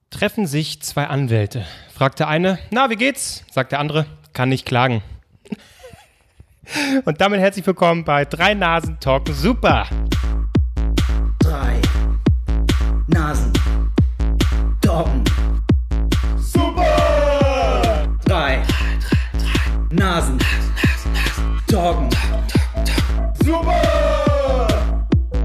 Treffen sich zwei Anwälte. Fragt der eine, na, wie geht's? Sagt der andere, kann nicht klagen. Und damit herzlich willkommen bei 3 Nasen Talken Super. 3 Nasen Talken Super. 3 Nasen Talken Super.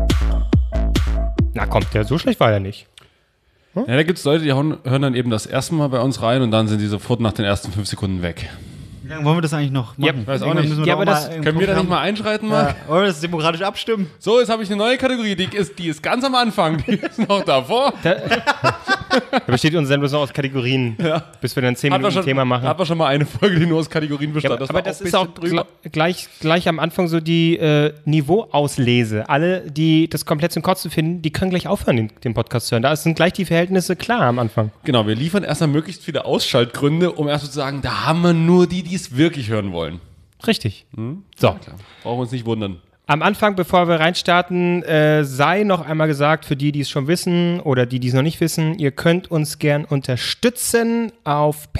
Na kommt, so schlecht war er nicht. Ja, da gibt es Leute, die hören dann eben das erste Mal bei uns rein und dann sind die sofort nach den ersten 5 Sekunden weg. Wie lange wollen wir das eigentlich noch machen? Ja, weiß auch nicht. Ja, aber das Können wir da nicht mal einschreiten, Marc? Wollen wir das demokratisch abstimmen? So, jetzt habe ich eine neue Kategorie, die ist ganz am Anfang, die ist noch davor. Da besteht unsere Sendung noch aus Kategorien, bis wir dann 10 Minuten ein Thema machen. Hat wir schon mal eine Folge, die nur aus Kategorien bestand. Ja, aber das ist auch gleich am Anfang so die Niveauauslese. Alle, die das komplett zum Kotzen finden, die können gleich aufhören, den Podcast zu hören. Da sind gleich die Verhältnisse klar am Anfang. Genau, wir liefern erstmal möglichst viele Ausschaltgründe, um erst zu sagen, da haben wir nur die es wirklich hören wollen. Richtig. So. Ja, klar. Brauchen wir uns nicht wundern. Am Anfang, bevor wir reinstarten, sei noch einmal gesagt, für die es schon wissen oder die es noch nicht wissen, ihr könnt uns gern unterstützen auf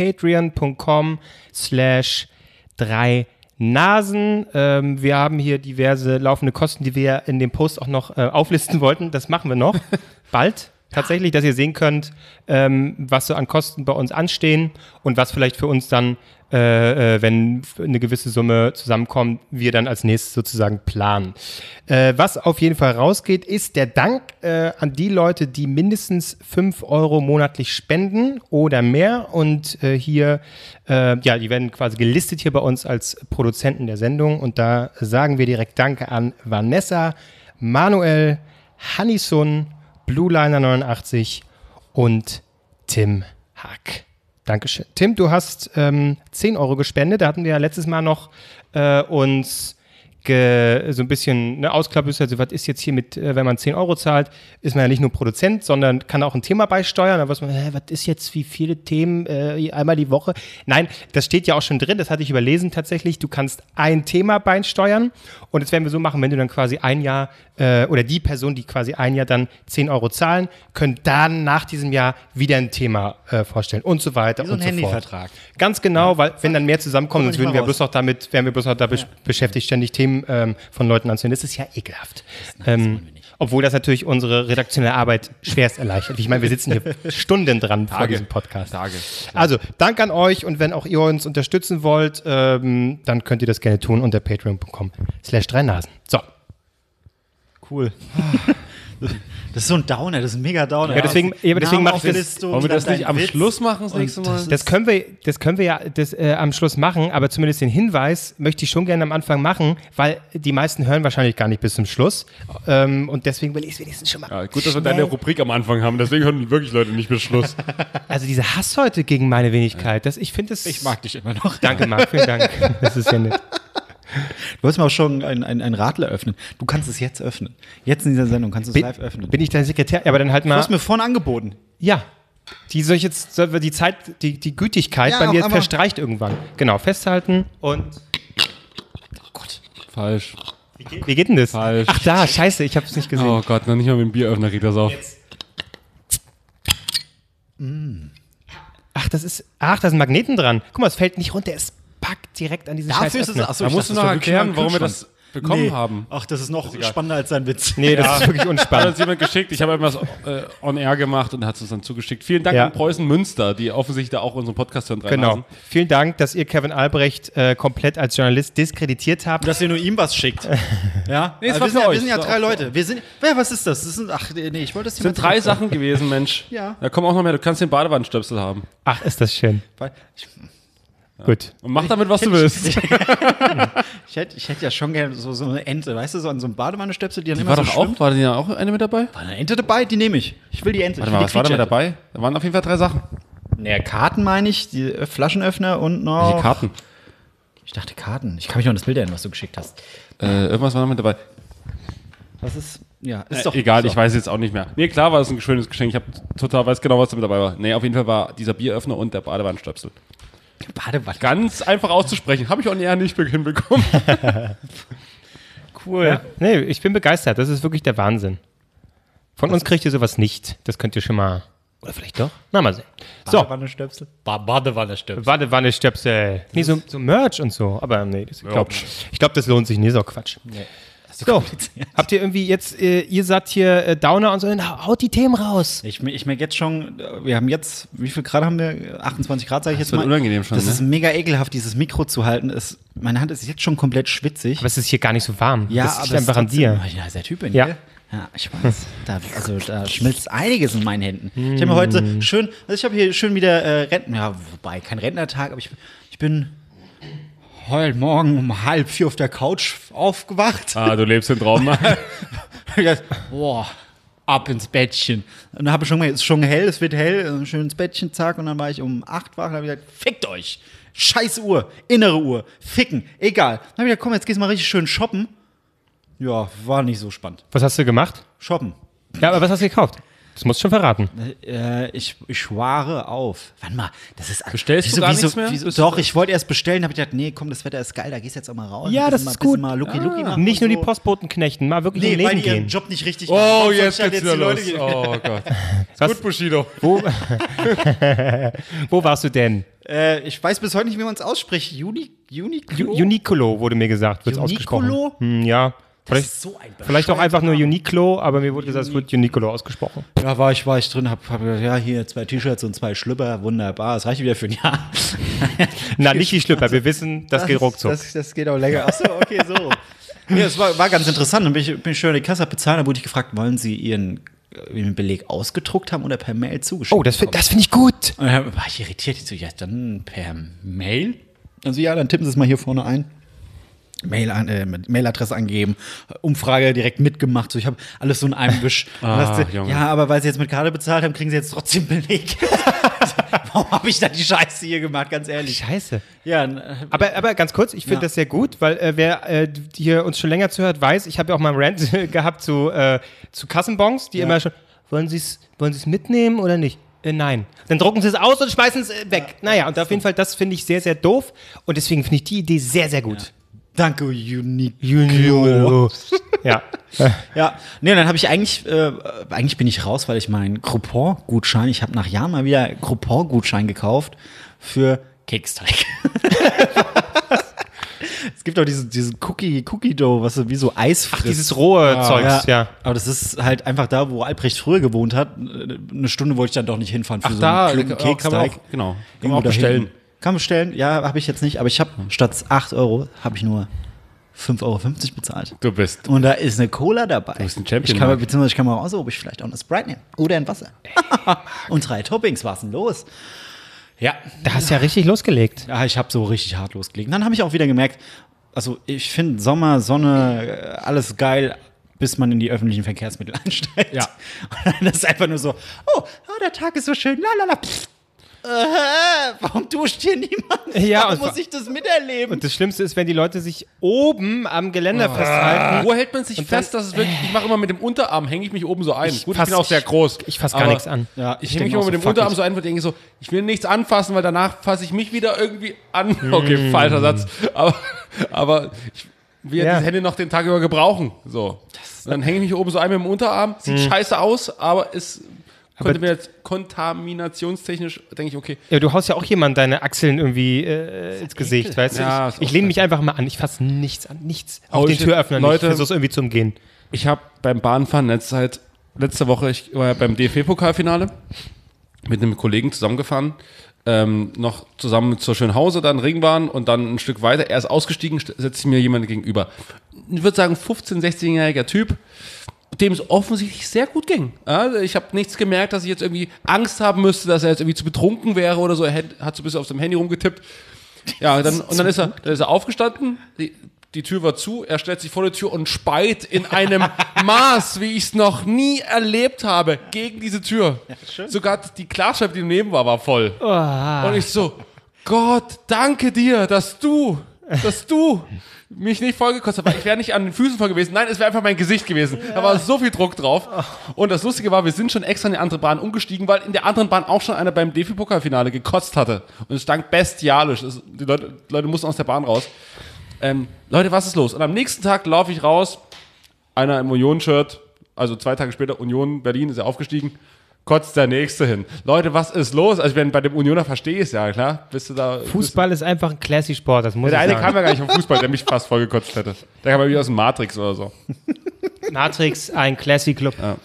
patreon.com/3nasen. Wir haben hier diverse laufende Kosten, die wir in dem Post auch noch auflisten wollten. Das machen wir noch bald. Tatsächlich, dass ihr sehen könnt, was so an Kosten bei uns anstehen und was vielleicht für uns dann, wenn eine gewisse Summe zusammenkommt, wir dann als nächstes sozusagen planen. Was auf jeden Fall rausgeht, ist der Dank an die Leute, die mindestens 5 Euro monatlich spenden oder mehr und hier, die werden quasi gelistet hier bei uns als Produzenten der Sendung und da sagen wir direkt Danke an Vanessa, Manuel, Hannisun, Blueliner89 und Tim Hack. Dankeschön. Tim, du hast 10 Euro gespendet. Da hatten wir ja letztes Mal noch uns so ein bisschen eine Ausklappe, also was ist jetzt hier mit, wenn man 10 Euro zahlt, ist man ja nicht nur Produzent, sondern kann auch ein Thema beisteuern. Da weiß man, was ist jetzt, wie viele Themen einmal die Woche? Nein, das steht ja auch schon drin, das hatte ich überlesen tatsächlich. Du kannst ein Thema beisteuern und das werden wir so machen, wenn du dann quasi ein Jahr oder die Person, die quasi ein Jahr dann 10 Euro zahlen, können dann nach diesem Jahr wieder ein Thema vorstellen und so weiter Wie so und ein so Handyvertrag. fort. Ganz genau, weil wenn dann mehr zusammenkommt, sonst wären wir bloß noch beschäftigt, ständig Themen von Leuten anzuhören. Das ist ja ekelhaft. Obwohl das natürlich unsere redaktionelle Arbeit schwerst erleichtert. Ich meine, wir sitzen hier Stunden dran vor diesem Podcast. Tage. Also, Dank an euch und wenn auch ihr uns unterstützen wollt, dann könnt ihr das gerne tun unter patreon.com/3nasen. So. Cool. Das ist so ein Downer, das ist ein mega Downer. Ja, deswegen mache ich das. Wollen wir das nicht am Schluss machen das nächste Mal? Das können wir ja am Schluss machen, aber zumindest den Hinweis möchte ich schon gerne am Anfang machen, weil die meisten hören wahrscheinlich gar nicht bis zum Schluss. Und deswegen will ich es wenigstens schon mal. Ja, gut, dass wir deine Rubrik am Anfang haben, deswegen hören wirklich Leute nicht bis Schluss. Also dieser Hass heute gegen meine Wenigkeit, ich finde es. Ich mag dich immer noch. Danke, Marc, vielen Dank. Das ist ja nett. Du wolltest mir auch schon ein Radler öffnen. Du kannst es jetzt öffnen. Jetzt in dieser Sendung kannst du es live öffnen. Bin ich dein Sekretär? Ja, aber dann halt mal. Du hast mir vorhin angeboten. Ja. Die Zeit, die Gütigkeit bei mir verstreicht irgendwann. Genau, festhalten und. Oh Gott. Falsch. Wie geht denn das? Falsch. Ach da, scheiße, ich habe es nicht gesehen. Oh Gott, noch nicht mal mit dem Bieröffner geht das auf. Ach, da ist ein Magneten dran. Guck mal, es fällt nicht runter, es packt direkt an diese Dafür ist es. Scheißöffner. Achso, Da musst du noch erklären, warum wir das bekommen haben. Ach, das ist noch spannender als sein Witz. Nee, das ist wirklich Hat unspannend. uns jemand geschickt, ich habe etwas on air gemacht und hat es uns dann zugeschickt. Vielen Dank Ja. an Preußen Münster, die offensichtlich da auch unseren Podcast hören. Genau. Vielen Dank, dass ihr Kevin Albrecht komplett als Journalist diskreditiert habt. Dass ihr nur ihm was schickt. Ja? Nee, es Also war für wir euch. sind ja Das 3 war Leute. Was ist das? Ich wollte das Das sind 3 Sachen gewesen, Mensch. Ja. Da kommen auch noch mehr. Du kannst den Badewannenstöpsel haben. Ach, ist das schön. Gut. Und mach damit, was du willst. Ich hätte ja schon gerne so eine Ente, weißt du, so ein Badewannenstöpsel, die dann Die immer war so doch schwimmt. auch, war da ja auch eine mit dabei? War eine Ente dabei? Die nehme ich. Ich will die Ente. Warte Ich will mal, die was war da mit Quietschente. dabei? Da waren auf jeden Fall 3 Sachen. Naja, Karten meine ich, die Flaschenöffner und noch... Welche Karten? Ich dachte Karten. Ich kann mich noch an das Bild erinnern, was du geschickt hast. Irgendwas war noch mit dabei. Was ist... Ja, ist doch... Egal, ist ich weiß jetzt auch nicht mehr. Nee, klar war das ein schönes Geschenk. Ich weiß genau, was da mit dabei war. Nee, auf jeden Fall war dieser Bieröffner und der Badewannenstöpsel. Badewanne. Ganz einfach auszusprechen. Habe ich auch eher nicht hinbekommen. Cool. Ja. Nee, ich bin begeistert. Das ist wirklich der Wahnsinn. Von uns kriegt ihr sowas nicht. Das könnt ihr schon mal Oder vielleicht doch? Na, mal sehen. So, Badewanne-Stöpsel? Badewanne-Stöpsel. Badewanne-Stöpsel. Nee, so Merch und so. Aber nee, ich glaub, das lohnt sich nicht. So Quatsch. Nee. So, habt ihr irgendwie jetzt, ihr seid hier Downer und so, dann haut die Themen raus. Ich merke jetzt schon, wir haben jetzt, wie viel Grad haben wir? 28 Grad, sage ich jetzt wird mal. unangenehm schon, Das ne? ist mega ekelhaft, dieses Mikro zu halten. Meine Hand ist jetzt schon komplett schwitzig. Aber es ist hier gar nicht so warm. Ja, das aber liegt einfach an dir. Ja, ist der Typ in Ja. dir. Ja, ich weiß. Da schmilzt einiges in meinen Händen. Ich habe mir heute schön, ich habe hier schön wieder wobei kein Rentnertag, aber ich bin heute Morgen um 3:30 auf der Couch aufgewacht. Ah, du lebst den Traum. Boah, ab ins Bettchen. Und dann habe ich schon mal, es ist schon hell, es wird hell, schön ins Bettchen, zack. Und dann war ich um 8 wach und habe gesagt, fickt euch. Scheiß Uhr, innere Uhr, ficken, egal. Dann habe ich gesagt, komm, jetzt gehst du mal richtig schön shoppen. Ja, war nicht so spannend. Was hast du gemacht? Shoppen. Ja, aber was hast du gekauft? Das musst du schon verraten. Ich schware auf. Warte mal, das ist... Bestellst du gar nichts mehr? Doch, ich wollte erst bestellen, habe ich gedacht, nee, komm, das Wetter ist geil, da gehst du jetzt auch mal raus. Ja, das ist gut. Mal Lucky machen Nicht und nur so. die Postboten knechten, mal wirklich im Nee, weil Leben die ihren gehen. Job nicht richtig Oh, machen. jetzt Sonst geht's die wieder los. Leute- Oh Gott. Was? Gut, Bushido. Wo warst du denn? Ich weiß bis heute nicht, wie man es ausspricht. Uniqlo? Uniqlo wurde mir gesagt, wird Uniqlo? ausgesprochen. Ja. Vielleicht, ist so ein vielleicht auch einfach nur Uniqlo, aber mir wurde gesagt, es wird Uniqlo ausgesprochen. Ja, war ich drin, hab gesagt, ja, hier 2 T-Shirts und 2 Schlüpper, wunderbar, das reicht wieder für ein Jahr. Na, nicht die Schlüpper, wir wissen, das geht ruckzuck. Das geht auch länger. Achso, okay, so. Ja, es war ganz interessant. Dann bin ich schön an die Kasse bezahlt, da wurde ich gefragt, wollen Sie Ihren Beleg ausgedruckt haben oder per Mail zugeschickt? Oh, das finde ich gut. Und dann war ich irritiert. Ich so, ja, dann per Mail? Also ja, dann tippen Sie es mal hier vorne ein. Mailadresse angeben, Umfrage direkt mitgemacht. So, ich habe alles so in einem Wisch. Junge. Ja, aber weil Sie jetzt mit Karte bezahlt haben, kriegen Sie jetzt trotzdem Beleg. Warum habe ich da die Scheiße hier gemacht, ganz ehrlich? Scheiße. Ja, Aber ganz kurz, ich finde das sehr gut, weil wer hier uns schon länger zuhört, weiß, ich habe ja auch mal einen Rant gehabt zu Kassenbons, die immer schon, wollen Sie es mitnehmen oder nicht? Nein. Dann drucken Sie es aus und schmeißen es weg. Naja, und auf jeden Fall, das finde ich sehr, sehr doof und deswegen finde ich die Idee sehr, sehr gut. danke, Uniqlo. Ja. Ja, nee, und dann habe ich eigentlich bin ich raus, weil ich meinen Groupon-Gutschein, ich habe nach Jahren mal wieder Groupon-Gutschein gekauft für Keksteig. Es gibt auch diesen Cookie-Dough, was so wie so Eis frisst. Dieses rohe Zeugs, ja. Aber das ist halt einfach da, wo Albrecht früher gewohnt hat. Eine Stunde wollte ich dann doch nicht hinfahren für so einen Klumpen kann man Keksteig. auch, genau. Kann man Irgendwo auch bestellen. dahin. Kann man bestellen? Ja, habe ich jetzt nicht. Aber ich habe statt 8 Euro, habe ich nur 5,50 Euro bezahlt. Du bist. Und da ist eine Cola dabei. Du bist ein Champion, Beziehungsweise ich kann mal raus, ob ich vielleicht auch eine Sprite nehme. Oder ein Wasser. Und 3 Toppings, was denn los? Ja. Da hast du ja richtig losgelegt. Ja, ich habe so richtig hart losgelegt. Dann habe ich auch wieder gemerkt, also ich finde Sommer, Sonne, alles geil, bis man in die öffentlichen Verkehrsmittel einsteigt. Ja. Und dann ist einfach nur so, der Tag ist so schön, lalala. Warum duscht hier niemand? Ja, Warum und muss ich das miterleben? Und das Schlimmste ist, wenn die Leute sich oben am Geländer festhalten. Wo hält man sich Und fest, dass es wirklich, ich mache immer mit dem Unterarm, hänge ich mich oben so ein. Gut, ich fass- bin auch sehr groß. Ich fasse gar Aber nichts an. Ja, Ich hänge mich denk immer auch mit dem fuck Unterarm it. so ein und denke so, ich will nichts anfassen, weil danach fasse ich mich wieder irgendwie an. Okay, falscher Satz. Aber ich will ja Ja. diese Hände noch den Tag über gebrauchen. So. Und dann hänge ich mich oben so ein mit dem Unterarm. Sieht scheiße aus, aber es könnte mir jetzt kontaminationstechnisch, denke ich, okay. Ja, du haust ja auch jemand deine Achseln irgendwie ins Gesicht, weißt Ja, du? ist Ich auch lehne mich einfach mal an. Ich fasse nichts an. Nichts. Auch Oh, den ich- Türöffner Leute- nicht. Versuch's irgendwie zu umgehen. Ich habe beim Bahnfahren letzte Woche, ich war ja beim DFB-Pokalfinale mit einem Kollegen zusammengefahren, noch zusammen zur Schönhause, dann Ringbahn und dann ein Stück weiter. Er ist ausgestiegen, setzt mir jemand gegenüber. Ich würde sagen, 15-, 16-jähriger Typ, dem es offensichtlich sehr gut ging. Also ich habe nichts gemerkt, dass ich jetzt irgendwie Angst haben müsste, dass er jetzt irgendwie zu betrunken wäre oder so. Er hat so ein bisschen auf seinem Handy rumgetippt. Ja, dann ist er aufgestanden, die Tür war zu, er stellt sich vor die Tür und speit in einem Maß, wie ich es noch nie erlebt habe, gegen diese Tür. Sogar die Glasscheibe, die daneben war voll. Und ich so, Gott, danke dir, dass du mich nicht vollgekostet hast. Ich wäre nicht an den Füßen voll gewesen. Nein, es wäre einfach mein Gesicht gewesen. Da war so viel Druck drauf. Und das Lustige war, wir sind schon extra in die andere Bahn umgestiegen, weil in der anderen Bahn auch schon einer beim DFB-Pokalfinale gekotzt hatte. Und es stank bestialisch. Die Leute mussten aus der Bahn raus. Leute, was ist los? Und am nächsten Tag laufe ich raus, einer im Union-Shirt, also 2 Tage später, Union Berlin ist ja aufgestiegen, kotzt der Nächste hin. Leute, was ist los? Also wenn bei dem Unioner verstehe ich es ja, klar. Bist du da? Fußball ist einfach ein classy Sport, das muss Der ich eine sagen. kam ja gar nicht vom Fußball, der mich fast vollgekotzt hätte. Der kam ja wieder aus dem Matrix oder so. Matrix, ein classy Club. Ja.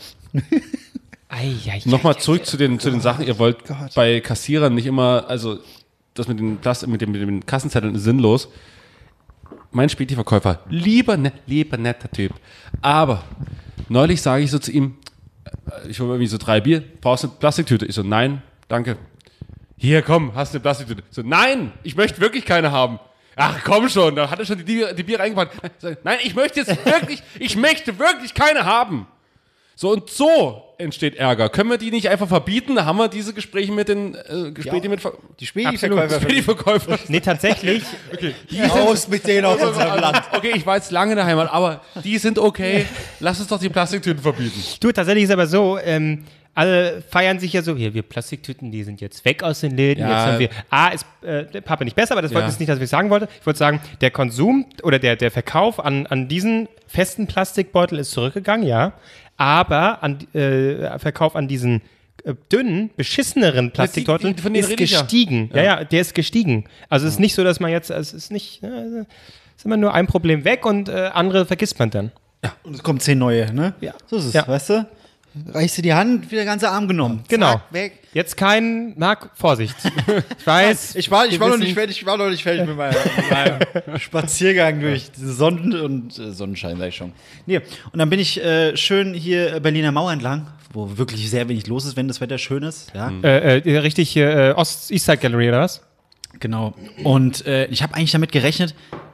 Nochmal Nochmal zurück zu den Sachen. Ihr wollt bei Kassierern nicht immer, also das mit den Kassenzetteln ist sinnlos. Mein Späti-Verkäufer, lieber netter Typ. Aber neulich sage ich so zu ihm, ich hole mir irgendwie so 3 Bier, brauchst du eine Plastiktüte? Ich so, nein, danke. Hier, komm, hast du eine Plastiktüte? Ich so, nein, ich möchte wirklich keine haben. Ach, komm schon, da hat er schon die Bier reingepackt. Nein, ich möchte wirklich keine haben. So und so entsteht Ärger. Können wir die nicht einfach verbieten? Da haben wir diese Gespräche mit den Die Späti-Verkäufer. Nee, tatsächlich. Raus mit denen aus unserem Land. Okay, ich war jetzt lange in der Heimat, aber die sind okay. Lass uns doch die Plastiktüten verbieten. Du, tatsächlich ist aber so, alle feiern sich ja so, hier, wir Plastiktüten, die sind jetzt weg aus den Läden. Ja. Jetzt haben wir, ist der Papa nicht besser, aber das Ja. ist nicht, dass ich sagen wollte. Ich wollte sagen, der Konsum oder der Verkauf an diesen festen Plastikbeutel ist zurückgegangen, ja. Aber Verkauf an diesen dünnen, beschisseneren Plastikbeuteln von denen ist rede ich ja. gestiegen. Ja, der ist gestiegen. Also es ist nicht so, dass man jetzt, es ist nicht, es ist immer nur ein Problem weg und andere vergisst man dann. Und es kommen 10 neue, ne? Ja. So ist es, Ja. weißt du? Reichst du die Hand, wieder der ganze Arm genommen. Genau. Zack, weg. Jetzt Marc, Vorsicht. Ich weiß. Ich war wir noch wissen- nicht fertig mit meinem Spaziergang durch Sonnen- und Sonnenschein, sag ich schon. Nee, und dann bin ich schön hier Berliner Mauer entlang, wo wirklich sehr wenig los ist, wenn das Wetter schön ist. Ja, richtig hier Eastside Gallery oder was? genau. Und ich habe eigentlich damit gerechnet,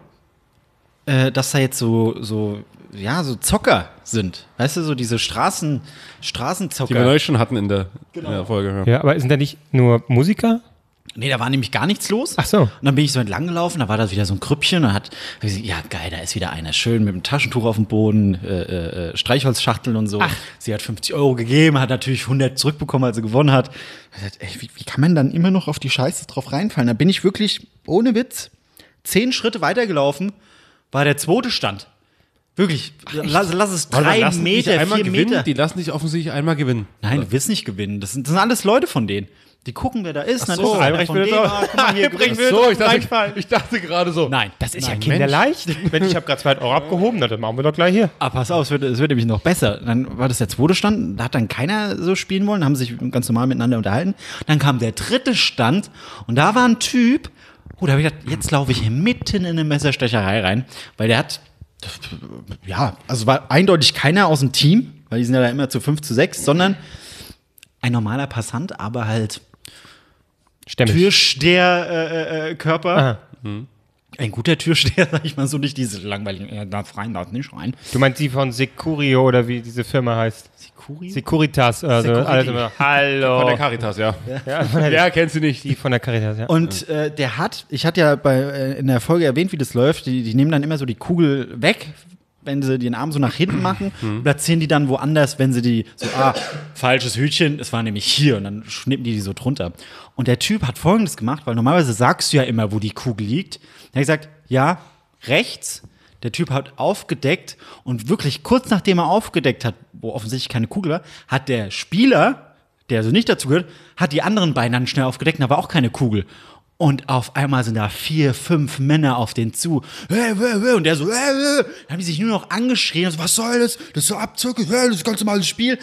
dass da jetzt so Zocker sind. Weißt du, so diese Die Straßenzocker. wir neulich schon hatten in der Folge. Ja. Ja, aber sind da nicht nur Musiker? Nee, da war nämlich gar nichts los. Ach so. Und dann bin ich so entlang gelaufen, da war da wieder so ein Krüppchen und hab ich gesagt, ja geil, da ist wieder einer schön mit dem Taschentuch auf dem Boden, Streichholzschachteln und so. Ach. Sie hat 50 € gegeben, hat natürlich 100 zurückbekommen, als sie gewonnen hat. Ich hab gesagt, ey, wie kann man dann immer noch auf die Scheiße drauf reinfallen? Da bin ich wirklich, ohne Witz, 10 Schritte weitergelaufen, war der zweite Stand. Wirklich, lass es 3 Meter, 4 Meter. Die lassen dich offensichtlich einmal gewinnen. Nein, du willst nicht gewinnen. Das sind alles Leute von denen. Die gucken, wer da ist. Dann so, ist es einer Albrecht von will denen. doch- Ah, guck mal, hier Albrecht gewinnt. will- So, reinfallen. ich dachte gerade so. Nein, Das ist ja nein, kinderleicht. Wenn ich habe gerade 2 € abgehoben, na, dann machen wir doch gleich hier. Ah, pass auf, es wird nämlich noch besser. Dann war das der zweite Stand, da hat dann keiner so spielen wollen, haben sich ganz normal miteinander unterhalten. Dann kam der dritte Stand und da war ein Typ, da habe ich gedacht, jetzt laufe ich hier mitten in eine Messerstecherei rein, weil der hat, ja, also war eindeutig keiner aus dem Team, weil die sind ja da immer zu 5 zu 6, sondern ein normaler Passant, aber halt Stämmig. Türsteher-Körper. Aha. Ein guter Türsteher, sag ich mal so, nicht diese langweiligen, er darf rein, darf nicht rein. Du meinst die von Securio oder wie diese Firma heißt? Securitas. Also, Security. alles immer. Hallo. Von der Caritas, ja. Ja, von der, Ja, kennst du nicht. die von der Caritas, ja. Und der hat, ich hatte ja in der Folge erwähnt, wie das läuft, die nehmen dann immer so die Kugel weg, wenn sie den Arm so nach hinten machen, platzieren die dann woanders, wenn sie die so, falsches Hütchen, es war nämlich hier und dann schnippen die so drunter. Und der Typ hat Folgendes gemacht, weil normalerweise sagst du ja immer, wo die Kugel liegt. Er hat gesagt, ja, rechts. Der Typ hat aufgedeckt und wirklich kurz nachdem er aufgedeckt hat, wo offensichtlich keine Kugel war, hat der Spieler, der also nicht dazu gehört, hat die anderen beiden dann schnell aufgedeckt, da war auch keine Kugel. Und auf einmal sind da 4, 5 Männer auf den zu. Und der so, dann haben die sich nur noch angeschrien. So, was soll das? Das ist so Abzocke, das ist ganz normales Spiel.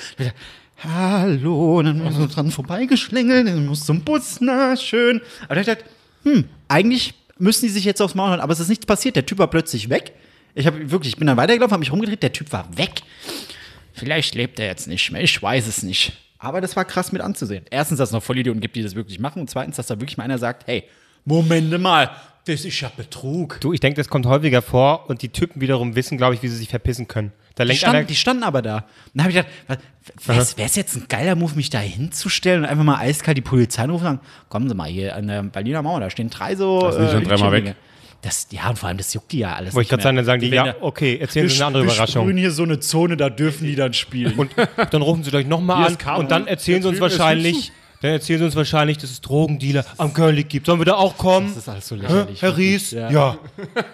Hallo, und dann so dran vorbeigeschlängelt, dann muss zum Bus, na schön. Aber ich dachte, eigentlich müssen die sich jetzt aufs Maul hauen, aber es ist nichts passiert. Der Typ war plötzlich weg. Ich bin dann weitergelaufen, habe mich rumgedreht, der Typ war weg. Vielleicht lebt er jetzt nicht mehr, ich weiß es nicht. Aber das war krass mit anzusehen. Erstens, dass es noch Vollidioten gibt, die das wirklich machen. Und zweitens, dass da wirklich mal einer sagt, hey, Momente mal, das ist ja Betrug. Du, ich denke, das kommt häufiger vor und die Typen wiederum wissen, glaube ich, wie sie sich verpissen können. Da lenkt einer, Die standen aber da. Und dann habe ich gedacht, wäre es jetzt ein geiler Move, mich da hinzustellen und einfach mal eiskalt die Polizei rufen und sagen, kommen Sie mal hier an der Berliner Mauer, da stehen 3 so. Das sind schon 3-mal weg. Ja, und vor allem, das juckt die ja alles. wollte ich gerade sagen, dann sagen die, ja, okay, erzählen Sie eine andere Wir Überraschung. sprühen hier so eine Zone, da dürfen die dann spielen. Und dann rufen sie gleich nochmal Hier an ist Caro. und dann erzählen sie uns Der Typ ist wahrscheinlich, dass es Drogendealer am Curly gibt. Sollen wir da auch kommen? das ist alles so Hä? lächerlich. Herr Ries? Ja. Ja.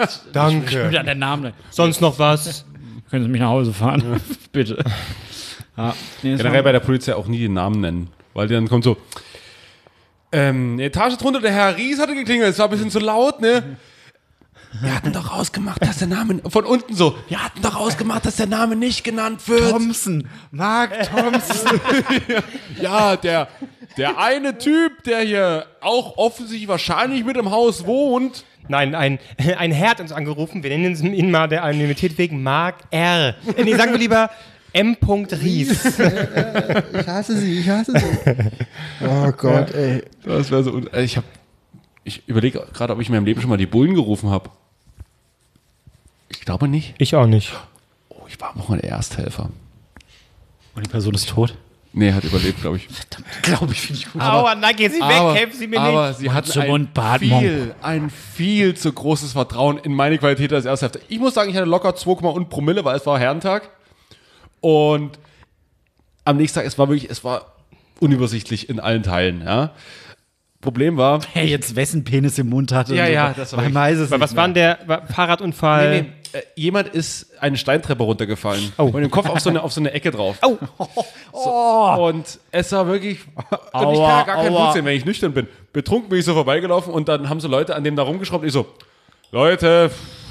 Danke. Wieder der Name. Sonst noch was? Können Sie mich nach Hause fahren? Bitte. Ja. Nee, Generell bei der Polizei auch nie den Namen nennen. Weil dann kommt so, eine Etage drunter, der Herr Ries hatte geklingelt, es war ein bisschen zu laut, ne? Wir hatten doch ausgemacht, dass der Name, von unten so, wir hatten doch ausgemacht, dass der Name nicht genannt wird. Thompson. Mark Thompson. Ja, der eine Typ, der hier auch offensichtlich wahrscheinlich mit im Haus wohnt. Nein, ein Herr hat uns angerufen. Wir nennen ihn mal der Anonymität wegen Mark R. Nee, sagen wir lieber M. Ries. Ich hasse sie. Oh Gott, ey. Das wäre so. Ich überlege gerade, ob ich in meinem Leben schon mal die Bullen gerufen habe. Ich glaube nicht. Ich auch nicht. Oh, ich war auch mal der Ersthelfer. Und die Person ist tot? Nee, hat überlebt, glaube ich. Glaube ich, finde ich gut. Aua, nein, gehen Sie weg, helfen Sie mir nicht. Aber sie hatten ein viel zu großes Vertrauen in meine Qualität als Ersthelfer. Ich muss sagen, ich hatte locker 2,1 Promille, weil es war Herrentag. Und am nächsten Tag, es war unübersichtlich in allen Teilen, ja. Problem war... Wer jetzt wessen Penis im Mund hatte. Ja, das war Was war denn der Fahrradunfall? Nee, jemand ist eine Steintreppe runtergefallen. Oh. Und mit dem Kopf auf so eine Ecke drauf. Oh. So, und es war wirklich... Und ich kann ja gar keinen Blut sehen, wenn ich nüchtern bin. Betrunken bin ich so vorbeigelaufen und dann haben so Leute an dem da rumgeschraubt. Ich so, Leute,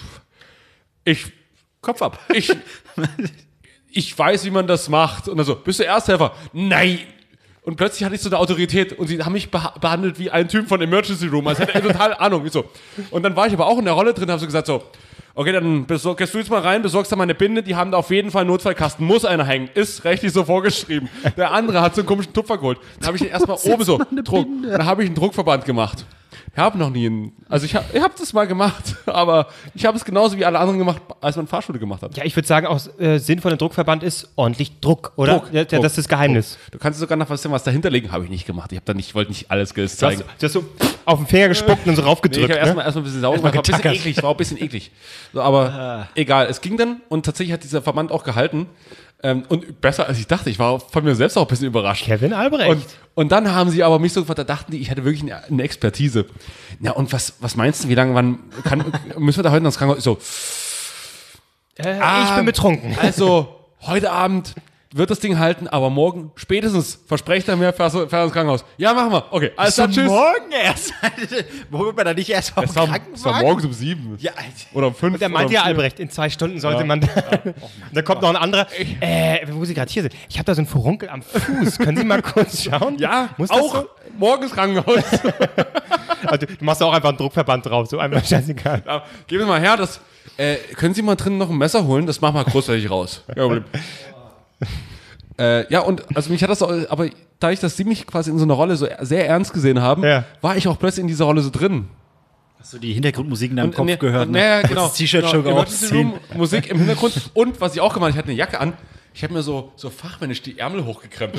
Kopf ab. Ich weiß, wie man das macht. Und dann so, bist du Ersthelfer? Nein! Und plötzlich hatte ich so eine Autorität und sie haben mich behandelt wie ein Typ von Emergency Room. Also hätte er total Ahnung. Ich so. Und dann war ich aber auch in der Rolle drin und habe so gesagt so, okay, dann gehst du jetzt mal rein, besorgst da mal eine Binde, die haben da auf jeden Fall einen Notfallkasten, muss einer hängen. Ist rechtlich so vorgeschrieben. Der andere hat so einen komischen Tupfer geholt. Dann habe ich den erstmal oben so, dann habe ich einen Druckverband gemacht. Ich habe noch nie ich habe das mal gemacht, aber ich habe es genauso wie alle anderen gemacht, als man Fahrschule gemacht hat. Ja, ich würde sagen, auch Sinn von dem Druckverband ist ordentlich Druck, oder? Druck. Das ist das Geheimnis. Du kannst sogar noch was dahinter legen, habe ich nicht gemacht. Ich wollte nicht alles Skills zeigen. Du hast so auf den Finger gespuckt und so raufgedrückt. Ich habe erstmal ein bisschen sauer gemacht, war ein bisschen eklig. So, aber egal, es ging dann und tatsächlich hat dieser Verband auch gehalten. Und besser als ich dachte. Ich war von mir selbst auch ein bisschen überrascht. Kevin Albrecht. Und dann haben sie aber mich so gefragt, da dachten die, ich hätte wirklich eine Expertise. Ja, und was meinst du, müssen wir da heute noch ins Krankenhaus? So, ich bin betrunken. also, heute Abend wird das Ding halten, aber morgen spätestens, versprecht er mir, fährst ins Krankenhaus. Ja, machen wir. Okay, alles klar, tschüss. Morgen erst. Wo wird man da nicht erst auf Es dem war Krankenwagen? morgens um 7. Ja, Alter. Oder um 5. Der meinte ja, Albrecht, in 2 Stunden sollte man da. Da kommt noch ein anderer. Wo Sie gerade hier sind. Ich habe da so einen Furunkel am Fuß. Können Sie mal kurz schauen? Ja, Muss das auch so? morgens Krankenhaus. Also, du machst auch einfach einen Druckverband drauf. So einfach scheißegal. Ja, geben Sie mal her, können Sie mal drinnen noch ein Messer holen? Das machen wir großflächig raus. Kein Problem. Ja, und also mich hat das auch, aber dadurch, dass sie mich quasi in so einer Rolle so sehr ernst gesehen haben, war ich auch plötzlich in dieser Rolle so drin. Hast du die Hintergrundmusik in deinem Kopf gehört? Ja, genau. Das T-Shirt schon Emergency ausziehen. Room, Musik im Hintergrund. Und was ich auch gemacht habe, ich hatte eine Jacke an. Ich habe mir so fachmännisch die Ärmel hochgekrempelt.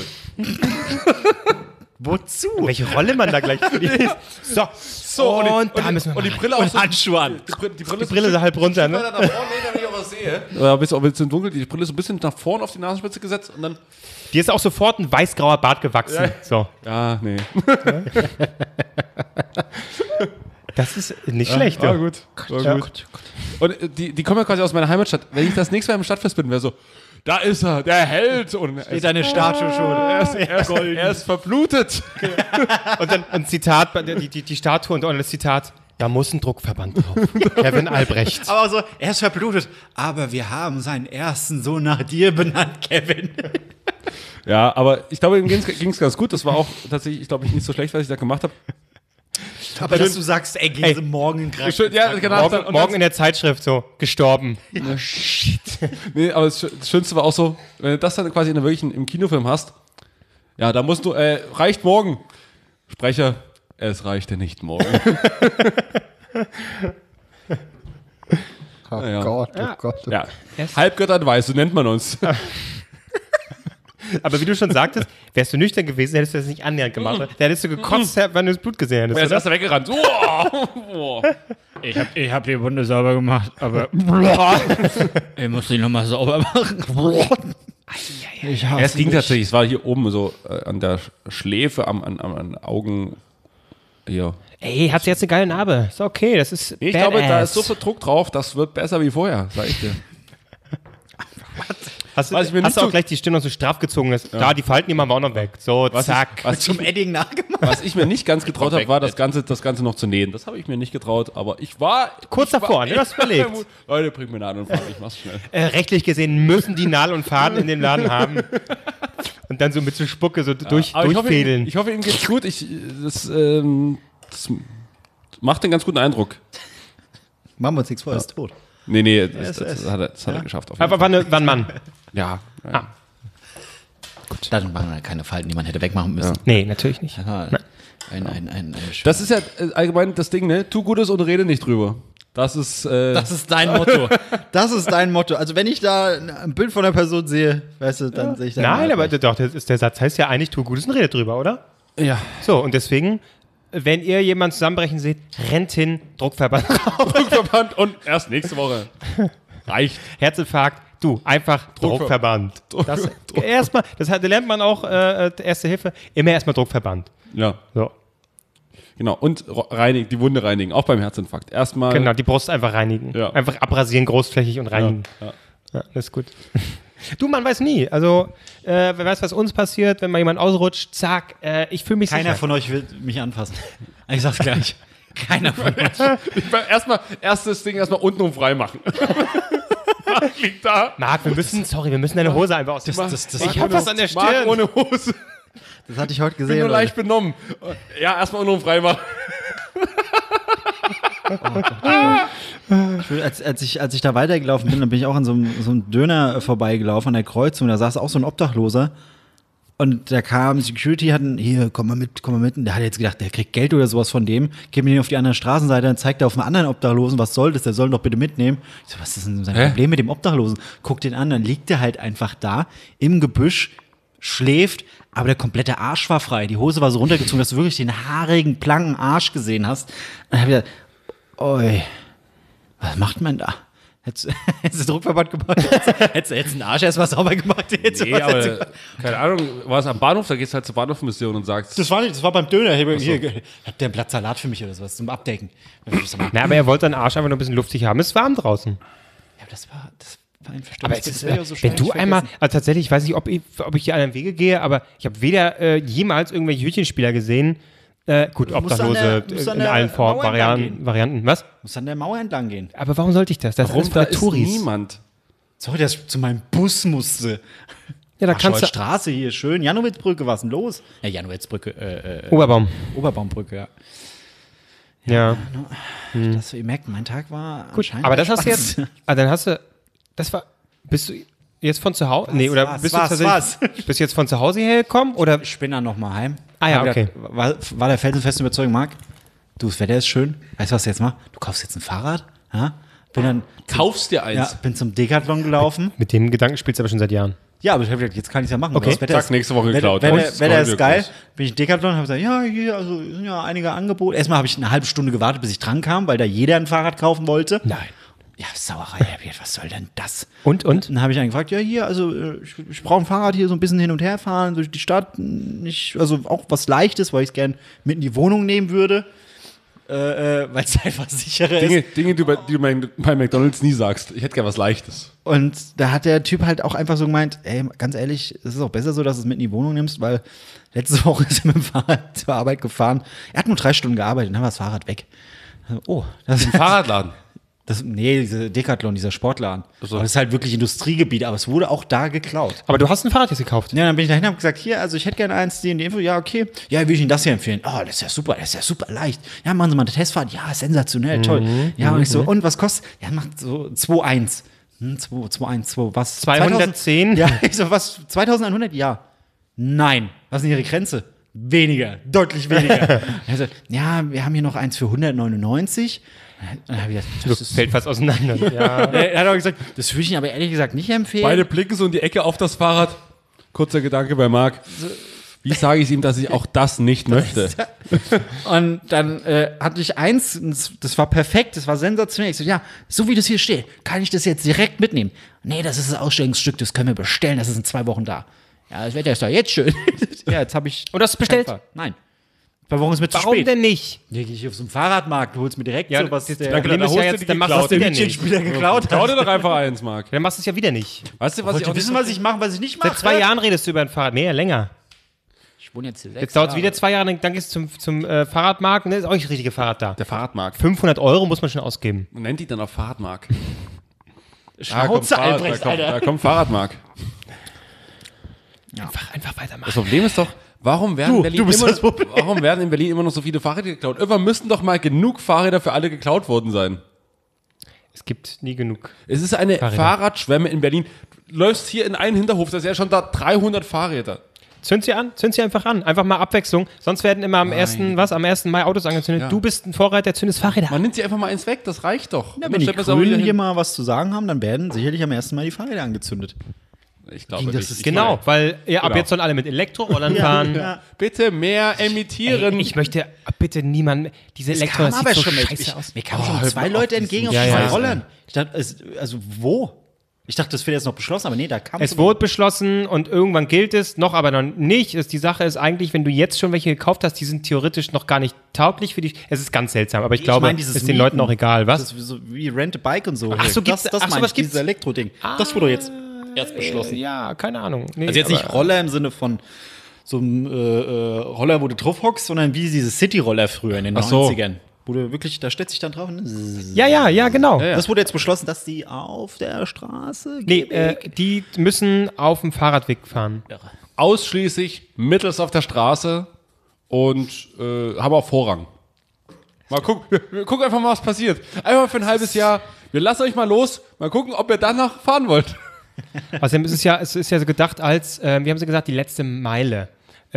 Wozu? Welche Rolle man da gleich spielt. So, und da müssen wir und die mal Brille auch so, Handschuhe an. die Brille Die Brille so halb runter, ne? nach vorne, damit ich auch was sehe. Ein bisschen dunkel, die Brille so ein bisschen nach vorne auf die Nasenspitze gesetzt und dann. Dir ist auch sofort ein weiß-grauer Bart gewachsen. Ja. So. Ja, nee. Das ist nicht schlecht. War ja. gut. War gut. Und die kommen ja quasi aus meiner Heimatstadt. Wenn ich das nächste Mal im Stadtfest bin, wäre so, da ist er, der Held. Und Steht deine Statue schon. er ist verblutet. Und dann ein Zitat, die Statue und das Zitat, da muss ein Druckverband drauf. Kevin Albrecht. Aber so, er ist verblutet. Aber wir haben seinen ersten Sohn nach dir benannt, Kevin. Ja, aber ich glaube, ihm ging es ganz gut. Das war auch tatsächlich, ich glaube, nicht so schlecht, was ich da gemacht habe. Aber dass du sagst, ey, gehen Sie morgen in Krankenhaus. Ja, genau. Morgen in der Zeitschrift so, gestorben. Nee, aber das Schönste war auch so, wenn du das dann quasi im Kinofilm hast, ja, da musst du, reicht morgen. Sprecher, es reichte nicht morgen. Oh Ja. Gott, oh Gott. Ja, Halbgötter weiß, so nennt man uns. Aber wie du schon sagtest, wärst du nüchtern gewesen, hättest du das nicht annähernd gemacht. Da hättest du gekotzt, wenn du das Blut gesehen hättest. Er ist oder? erst weggerannt. Oh. Ich hab die Wunde sauber gemacht, aber ich muss die nochmal sauber machen. Es ging tatsächlich, es war hier oben so an der Schläfe, an Augen. Hier. Ey, hat sie jetzt eine geile Narbe. Ist okay, das ist Ich badass. glaube, da ist so viel Druck drauf, das wird besser wie vorher, sag ich dir. Hast Was ich mir du nicht auch so- gleich die Stirn noch so straff gezogen? Da, die Falten, die machen wir auch noch weg. So, zack. Zum Edding nachgemacht. Was ich mir nicht ganz getraut habe, war das Ganze noch zu nähen. Das habe ich mir nicht getraut, aber ich war... Kurz davor, ne? Du hast überlegt. Leute, bringt mir Nadel und Faden, ich mach's schnell. Rechtlich gesehen müssen die Nadel und Faden in dem Laden haben. Und dann so mit so Spucke so Aber durchfädeln. ich hoffe, ihm geht's gut. Das macht einen ganz guten Eindruck. Machen wir uns nichts vor, er ist tot. Nee, das hat er geschafft. Auf jeden Aber war ein Mann. Fall. Ja. Dann waren da keine Falten, die man hätte wegmachen müssen. Nee, natürlich nicht. Ja. Ein Das ist ja allgemein das Ding, ne? Tu Gutes und rede nicht drüber. Das ist dein Motto. Das ist dein Motto. Also wenn ich da ein Bild von einer Person sehe, weißt du, dann sehe ich da. Nein, aber doch, der Satz heißt ja eigentlich, tu Gutes und redet drüber, oder? ja. So, und deswegen, wenn ihr jemanden zusammenbrechen seht, rennt hin, Druckverband raus. Druckverband und erst nächste Woche. Reicht. Herzinfarkt, du, einfach Druckverband. Das erstmal, lernt man auch Erste Hilfe, immer erstmal Druckverband. Ja, So, genau. Und die Wunde reinigen, auch beim Herzinfarkt. Erstmal. genau, die Brust einfach reinigen. Ja. Einfach abrasieren, großflächig und reinigen. Ja. Ja, das ist gut. Du, man weiß nie. Also, wer weiß, was uns passiert, wenn mal jemand ausrutscht, zack, ich fühle mich Keiner sicher. von euch will mich anfassen. Ich sag's gleich. Keiner von euch. Erstes Ding erstmal untenrum frei machen. Liegt da. Marc, wir müssen deine Hose einfach aus Ich hab was an der Marc Stirn. ohne Hose. Das hatte ich heute Bin gesehen. nur Leute. leicht benommen. Ja, erstmal untenrum frei machen. Als ich da weitergelaufen bin, dann bin ich auch an so einem Döner vorbeigelaufen, an der Kreuzung. Da saß auch so ein Obdachloser. Und da kam Security, hier, komm mal mit. Und der hat jetzt gedacht, der kriegt Geld oder sowas von dem. Geht mit ihm auf die andere Straßenseite, dann zeigt er auf einen anderen Obdachlosen, was soll das? Der soll ihn doch bitte mitnehmen. Ich so, was ist denn sein Problem mit dem Obdachlosen? Guckt den an, dann liegt der halt einfach da im Gebüsch, schläft, aber der komplette Arsch war frei. Die Hose war so runtergezogen, dass du wirklich den haarigen, blanken Arsch gesehen hast. Und dann hab ich gedacht, oi, was macht man da? Hättest du Druckverband gemacht? Hättest du jetzt einen Arsch erstmal sauber gemacht? Nee, aber keine Ahnung, war es am Bahnhof, da gehst du halt zur Bahnhofmission und sagst. Das war beim Döner. Habt ihr ein Blatt Salat für mich oder sowas zum Abdecken? Na, aber er wollte seinen Arsch einfach nur ein bisschen luftig haben. Es ist warm draußen. Ja, das war ein Verstoß. Aber es ist, wenn du einmal, also tatsächlich, ich weiß nicht, ob ich hier anderen Wege gehe, aber ich habe weder jemals irgendwelche Hütchenspieler gesehen. Gut, Obdachlose in allen Formen, Varianten. Was? Muss an der Mauer entlang gehen. Aber warum sollte ich das? Das Warum? ist Da für ist Touris. niemand. Sorry, dass ich zu meinem Bus musste. Ja, da kannst du. Straße hier, schön. Janowitzbrücke, was denn los? Ja, Janowitzbrücke, Oberbaum. Oberbaumbrücke, ja. Ja. Ihr merkt, mein Tag war Gut, anscheinend aber das hast du spannend. jetzt. Dann hast du. Bist du jetzt von zu Hause? Nee, oder bist du tatsächlich. Bist du jetzt von zu Hause hierher gekommen? Oder? Ich bin dann noch mal heim. Ah ja, Hab okay. gedacht, war der felsenfesten Überzeugung, Marc, du, das Wetter ist schön. Weißt du, was du jetzt machst? Du kaufst jetzt ein Fahrrad. Ja? Bin dann Kaufst dir eins. bin zum Decathlon gelaufen. Mit dem Gedanken spielst du aber schon seit Jahren. Ja, aber ich habe gedacht, jetzt kann ich es ja machen. Okay. Das Wetter Zack, nächste Woche geklaut. Wetter ist geil. Wirklich. Bin ich in Decathlon, habe gesagt, ja, hier, also sind ja einige Angebote. Erstmal habe ich eine halbe Stunde gewartet, bis ich dran kam, weil da jeder ein Fahrrad kaufen wollte. Nein. Ja, Sauerei. Hab ich gedacht, was soll denn das? Und? Dann habe ich einen gefragt, ja, hier, also ich brauche ein Fahrrad hier so ein bisschen hin und her fahren durch die Stadt. Nicht, also auch was Leichtes, weil ich es gern mit in die Wohnung nehmen würde. Weil es einfach sicherer ist. Dinge, die du bei McDonalds nie sagst. Ich hätte gern was Leichtes. Und da hat der Typ halt auch einfach so gemeint, ey, ganz ehrlich, es ist auch besser so, dass du es mit in die Wohnung nimmst, weil letzte Woche ist er mit dem Fahrrad zur Arbeit gefahren. Er hat nur 3 Stunden gearbeitet, dann haben wir das Fahrrad weg. Oh, das ist Fahrradladen. Nee, diese Decathlon, dieser Sportladen. so. Aber das ist halt wirklich Industriegebiet, aber es wurde auch da geklaut. Aber du hast ein Fahrrad jetzt gekauft. Ja, dann bin ich dahin und habe gesagt, hier, also ich hätte gerne eins, die Info, ja, okay. Ja, will ich Ihnen das hier empfehlen? Oh, das ist ja super leicht. Ja, machen Sie mal eine Testfahrt. Ja, sensationell, toll. Ja, und ich so, und was kostet? Ja, macht so 2,1. 2,1, was? 210? 2000? Ja, ich so, was? 2100? Ja. Nein. Was ist denn Ihre Grenze? Weniger, deutlich weniger. Also, ja, wir haben hier noch eins für 199. Dann habe ich gesagt, Das fällt fast auseinander. Ja. er hat auch gesagt, das würde ich Ihnen aber ehrlich gesagt nicht empfehlen. Beide blicken so in die Ecke auf das Fahrrad. Kurzer Gedanke bei Marc. Wie sage ich ihm, dass ich auch das nicht möchte? Und dann hatte ich eins, das war perfekt, das war sensationell. Ich so, ja, so wie das hier steht, kann ich das jetzt direkt mitnehmen? Nee, das ist das Ausstellungsstück, das können wir bestellen, das ist in 2 Wochen da. Ja, das Wetter ist doch jetzt schön. Ja, jetzt habe ich. Und hast du es bestellt? Nein. Warum ist mir zu Warum spät? denn nicht? Ja, gehe ich auf so einen Fahrradmarkt, du holst mir direkt Ja, sowas, das der Problem ist ja jetzt, dann machst du es wieder nicht. Hütchenspieler geklaut Klau hat. dir doch einfach eins, Marc. Dann machst du es ja wieder nicht. Weißt du, was Wollt ich ihr auch wissen, nicht was ich mache, was ich nicht mache? Seit 2 Jahren redest du über ein Fahrrad. Mehr, länger. Ich wohne jetzt hier 6 Jetzt dauert es wieder 2 Jahre, dann gehst du zum Fahrradmarkt und da ist auch nicht das richtige Fahrrad da. Der Fahrradmarkt. 500 € muss man schon ausgeben. Man nennt die dann auch Fahrradmarkt. Schnauze, Albrecht, Alter. Da kommt Fahrradmarkt. Einfach weitermachen. Das Problem ist doch, warum werden, Du bist das Problem. warum werden in Berlin immer noch so viele Fahrräder geklaut? Irgendwann müssten doch mal genug Fahrräder für alle geklaut worden sein. Es gibt nie genug. Es ist eine Fahrräder. Fahrradschwemme in Berlin. Du läufst hier in einen Hinterhof, da sind ja schon da 300 Fahrräder. Zünd sie einfach an. Einfach mal Abwechslung. Sonst werden immer am 1. Mai Autos angezündet. Ja. Du bist ein Vorreiter, zündest Fahrräder Man an. nimmt sie einfach mal eins weg, das reicht doch. Ja, Und wenn dann die stellt man es auch wieder Grünen hier hin. mal was zu sagen haben, dann werden sicherlich am ersten Mal die Fahrräder angezündet. Ich glaube das nicht. ist Ich Genau, weil ab Genau. jetzt sollen alle mit Elektrorollern fahren. meine, bitte mehr emittieren. Ey, ich möchte bitte niemanden, diese Elektro, das sieht so scheiße aus. Mir kamen schon 2 Leute entgegen auf Ja, 2 ja. Rollern. Ich dachte, also wo? Ich dachte, das wird jetzt noch beschlossen, aber nee, da kam Es wurde beschlossen und irgendwann gilt es, noch aber noch nicht. Die Sache ist eigentlich, wenn du jetzt schon welche gekauft hast, die sind theoretisch noch gar nicht tauglich für dich. Es ist ganz seltsam, aber ich glaube, meine, es dieses ist den Leuten Mieten. auch egal, was? Das ist so wie Rent a Bike und so. Ach so, gibt's- das ach so, meine was ich, gibt's? dieses Elektro-Ding. Das wurde jetzt erst beschlossen. Ja, keine Ahnung. Nee, Also jetzt nicht aber- Roller im Sinne von so einem Roller, wo du drauf hockst, sondern wie diese City-Roller früher in den Ach so. 90ern. Wo du wirklich, da stellt sich dann drauf. Ja, genau. Das wurde jetzt beschlossen, dass die auf der Straße Nee, die müssen auf dem Fahrradweg fahren. Ausschließlich mittels auf der Straße und haben auch Vorrang. Mal gucken, wir gucken einfach mal, was passiert. Einfach für ein halbes Jahr. Wir lassen euch mal los. Mal gucken, ob ihr danach fahren wollt. Außerdem ist es ist ja so gedacht als, wie haben sie gesagt, die letzte Meile.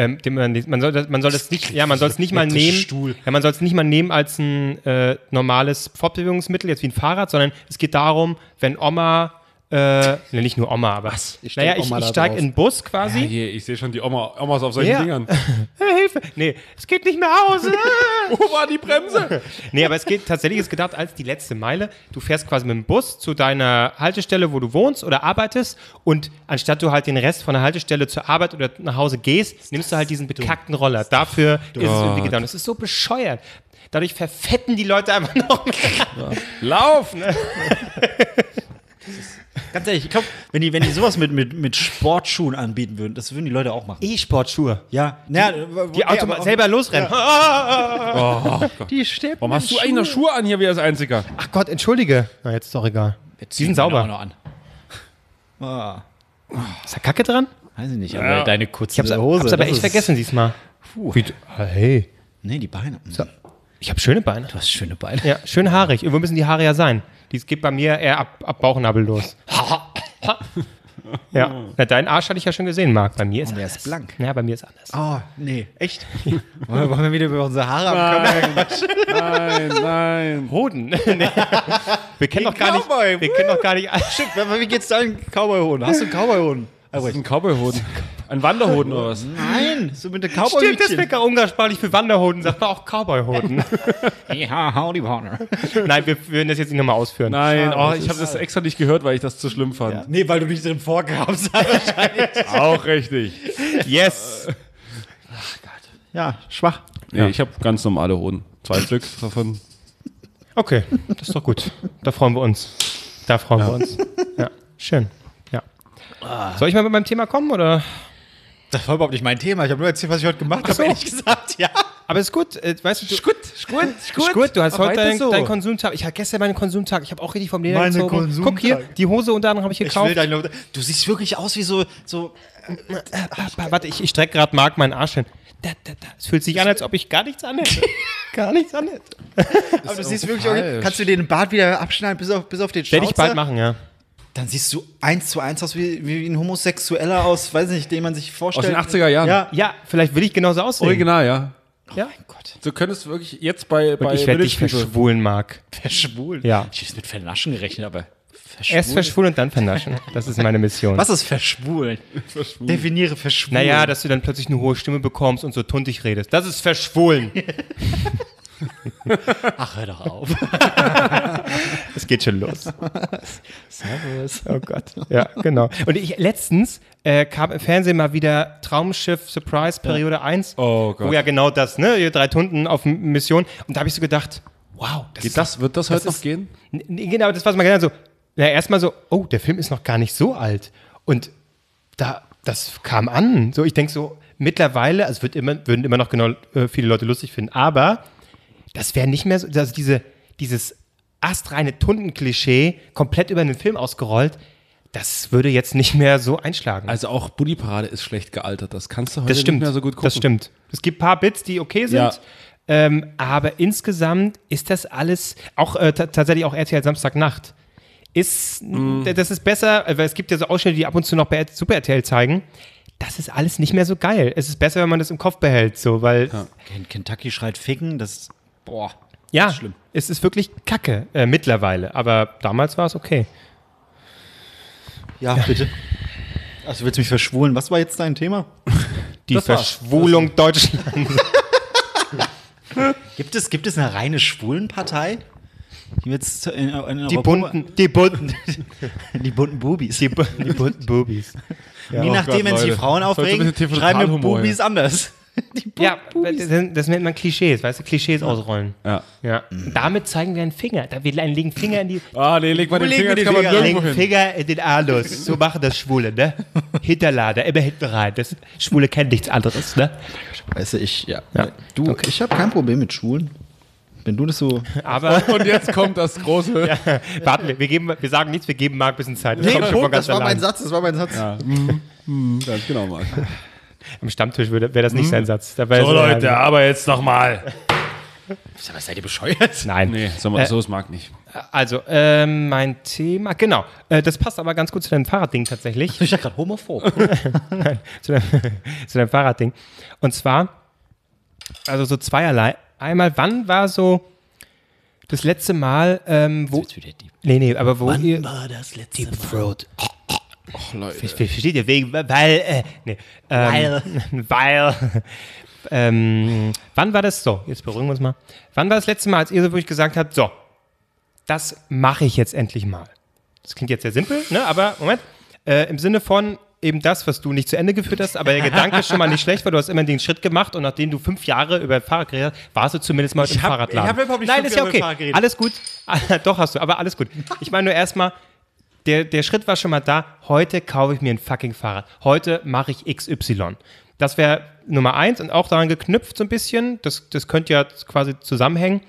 Man soll das nicht, ja, man soll es nicht mal nehmen. Ja, man soll es nicht mal nehmen als ein normales Fortbewegungsmittel, jetzt wie ein Fahrrad, sondern es geht darum, wenn Oma, nicht nur Oma, aber Ich naja, steig Oma ich da steige drauf. in den Bus quasi. Hier, ich sehe schon die Omas auf solchen Ja. Dingern. Hilfe! Nee, es geht nicht mehr aus. Wo war die Bremse? Nee, aber es geht tatsächlich, ist gedacht als die letzte Meile. Du fährst quasi mit dem Bus zu deiner Haltestelle, wo du wohnst oder arbeitest und anstatt du halt den Rest von der Haltestelle zur Arbeit oder nach Hause gehst, nimmst du halt diesen bekackten Roller. Dafür ist es irgendwie gedacht. Das ist so bescheuert. Dadurch verfetten die Leute einfach noch mehr. Lauf! Ganz ehrlich, ich glaube, wenn die sowas mit Sportschuhen anbieten würden, das würden die Leute auch machen. E-Sportschuhe. Ja, ja, Die Automat selber losrennen. die Steppen. Warum hast du eigentlich noch Schuhe an hier wie als Einziger? Ach Gott, entschuldige. Na, jetzt ist doch egal. Die sind sauber. Noch an. Ah, Ist da Kacke dran? weiß ich nicht, aber deine kurze Ich hab's aber das echt ist- vergessen diesmal. Hey. Nee, die Beine. So. Ich habe schöne Beine. Du hast schöne Beine. Ja, schön haarig. Irgendwo müssen die Haare ja sein. Dies geht bei mir eher ab Bauchnabel los. Ja, na, deinen Arsch hatte ich ja schon gesehen, Marc. Bei mir ist der anders. ist blank. Ja, bei mir ist anders. Oh, nee, echt? Wollen wir wieder über unsere Haare abkommen? Nein. Hoden. Nee. Wir kennen doch gar nicht. Cowboy. Wir kennen doch gar nicht. Stimmt, wie geht's deinen Cowboy-Hoden? Hast du einen Cowboy-Hoden? Das ist ein Cowboyhoden. Ein Wanderhoden oder was? Nein, so mit der Stimmt, das Cowboy-Hütchen. wird gar umgangssprachlich für Wanderhoden, sagt man auch Cowboyhoden. Ja, howdy, Partner. Nein, wir würden das jetzt nicht nochmal ausführen. Nein, ich habe das extra nicht gehört, weil ich das zu schlimm fand. Nee, weil du nicht drin vorkamst. wahrscheinlich. Auch richtig. Yes. Ja, schwach. Nee, ich habe ganz normale Hoden. 2 Stück davon. Okay, das ist doch gut. Da freuen wir uns. Da freuen wir uns. Ja, schön. Ja. Soll ich mal mit meinem Thema kommen, oder? Das war überhaupt nicht mein Thema. Ich habe nur erzählt, was ich heute gemacht habe, so. ehrlich gesagt. Ja. Aber ist gut, weißt du, ist gut, du hast Aber heute weiter so. deinen Konsumtag. Ich hatte gestern meinen Konsumtag. Ich habe auch richtig vom Leder Meine gezogen. Konsumtag. Guck hier, die Hose unter anderem habe ich gekauft. Du siehst wirklich aus wie so Warte, ich strecke gerade Marc meinen Arsch hin. Es fühlt sich an, als ob ich gar nichts anhätte. Gar nichts anhätte. aber du siehst wirklich, falsch. kannst du dir den Bart wieder abschneiden bis auf den Schauzer? Werde ich bald machen, ja. Dann siehst du 1:1 aus wie ein Homosexueller aus, weiß nicht, den man sich Aus vorstellt. den 80er Jahren. Ja. Ja, vielleicht will ich genauso aussehen. Original, ja. Ja. Mein Gott. Du könntest wirklich jetzt bei Und ich werde dich Village People- verschwulen, Marc. Verschwulen? Ja. Ich hätte mit Vernaschen gerechnet, aber Erst verschwulen und dann vernaschen. Das ist meine Mission. Was ist verschwulen? Definiere verschwulen. Naja, dass du dann plötzlich eine hohe Stimme bekommst und so tuntig redest. Das ist verschwulen. Ach, hör doch auf. Es geht schon los. Servus. Oh Gott. Ja, genau. Und letztens kam im Fernsehen mal wieder Traumschiff Surprise Periode 1. Oh Gott. Wo ja genau das, ne? 3 Tunden auf Mission. Und da habe ich so gedacht, wow. Wird das heute noch gehen? Genau, das war mal genau so. Ja, erstmal so, oh, der Film ist noch gar nicht so alt. Und das kam an. So, ich denke so, mittlerweile, also würden immer noch genau viele Leute lustig finden, aber das wäre nicht mehr so, also dieses astreine Tunden-Klischee komplett über den Film ausgerollt, das würde jetzt nicht mehr so einschlagen. Also auch Bully Parade ist schlecht gealtert. Das kannst du heute das stimmt, nicht mehr so gut gucken. das stimmt. Es gibt ein paar Bits, die okay sind, aber insgesamt ist das alles, auch tatsächlich auch RTL Samstagnacht, das ist besser, weil es gibt ja so Ausschnitte, die ab und zu noch bei Super RTL zeigen. Das ist alles nicht mehr so geil. Es ist besser, wenn man das im Kopf behält, so, weil Kentucky schreit Ficken, das boah. ja, Das ist schlimm. es ist wirklich Kacke mittlerweile, aber damals war es okay. Ja, bitte. Also willst du mich verschwulen? Was war jetzt dein Thema? Die Das war's. Verschwulung Deutschlands. Gibt es eine reine Schwulenpartei? Die jetzt in Die Europa- bunten die bunten Bubis. die bunten Bubis. Je nachdem, wenn sich die Leute. Frauen Das ist heute aufregen, ein bisschen schreiben wir TV-Humor Bubis anders. Die bunten Ja, Bubis. das nennt man Klischees, weißt du, Klischees ausrollen. Ja. Ja. Damit zeigen wir einen Finger. Wir legen Finger in die Nee, leg mal den Legen Finger, wir das kann man den Wir nirgendwo legen hin. Finger in den Anus. So machen das Schwule, ne? Hinterlader, immer hinten rein. Das Schwule kennt nichts anderes, ne? Weißt du, ich Ja. Du, ich habe kein Problem mit Schwulen. Wenn du das so. Aber Und jetzt kommt das große. warten wir sagen nichts, wir geben Marc ein bisschen Zeit. Das Nee, kommt schon von Punkt, ganz das war mein allein. Satz, das war mein Satz. Ja. Ganz genau, Marc. Am Stammtisch wäre das nicht sein Satz. Da wär So, so Leute, aber jetzt nochmal. Was seid ihr bescheuert? Nein. Nee, so ist Marc nicht. Also, mein Thema, genau. Das passt aber ganz gut zu deinem Fahrradding tatsächlich. Ich war gerade homophob. zu deinem Fahrradding. Und zwar, also so zweierlei. Einmal, wann war so das letzte Mal, wo. Nee, aber wo ihr. war das letzte Deep Throat. Och, Leute. Versteht ihr? Wegen, weil. Wann war das so? Jetzt beruhigen wir uns mal. Wann war das letzte Mal, als ihr so wirklich gesagt habt, so, das mache ich jetzt endlich mal? Das klingt jetzt sehr simpel, ne? Aber Moment. Im Sinne von eben das, was du nicht zu Ende geführt hast, aber der Gedanke ist schon mal nicht schlecht, weil du hast immer den Schritt gemacht und nachdem du 5 Jahre über Fahrrad geredet hast, warst du zumindest mal im Fahrradladen. ich hab überhaupt nicht Nein, 5 ist ja Jahre okay. über Fahrrad geredet. Alles gut. Doch hast du, aber alles gut. Ich meine nur erstmal, der Schritt war schon mal da. Heute kaufe ich mir ein fucking Fahrrad. Heute mache ich XY. Das wäre Nummer 1 und auch daran geknüpft so ein bisschen. Das könnte ja quasi zusammenhängen.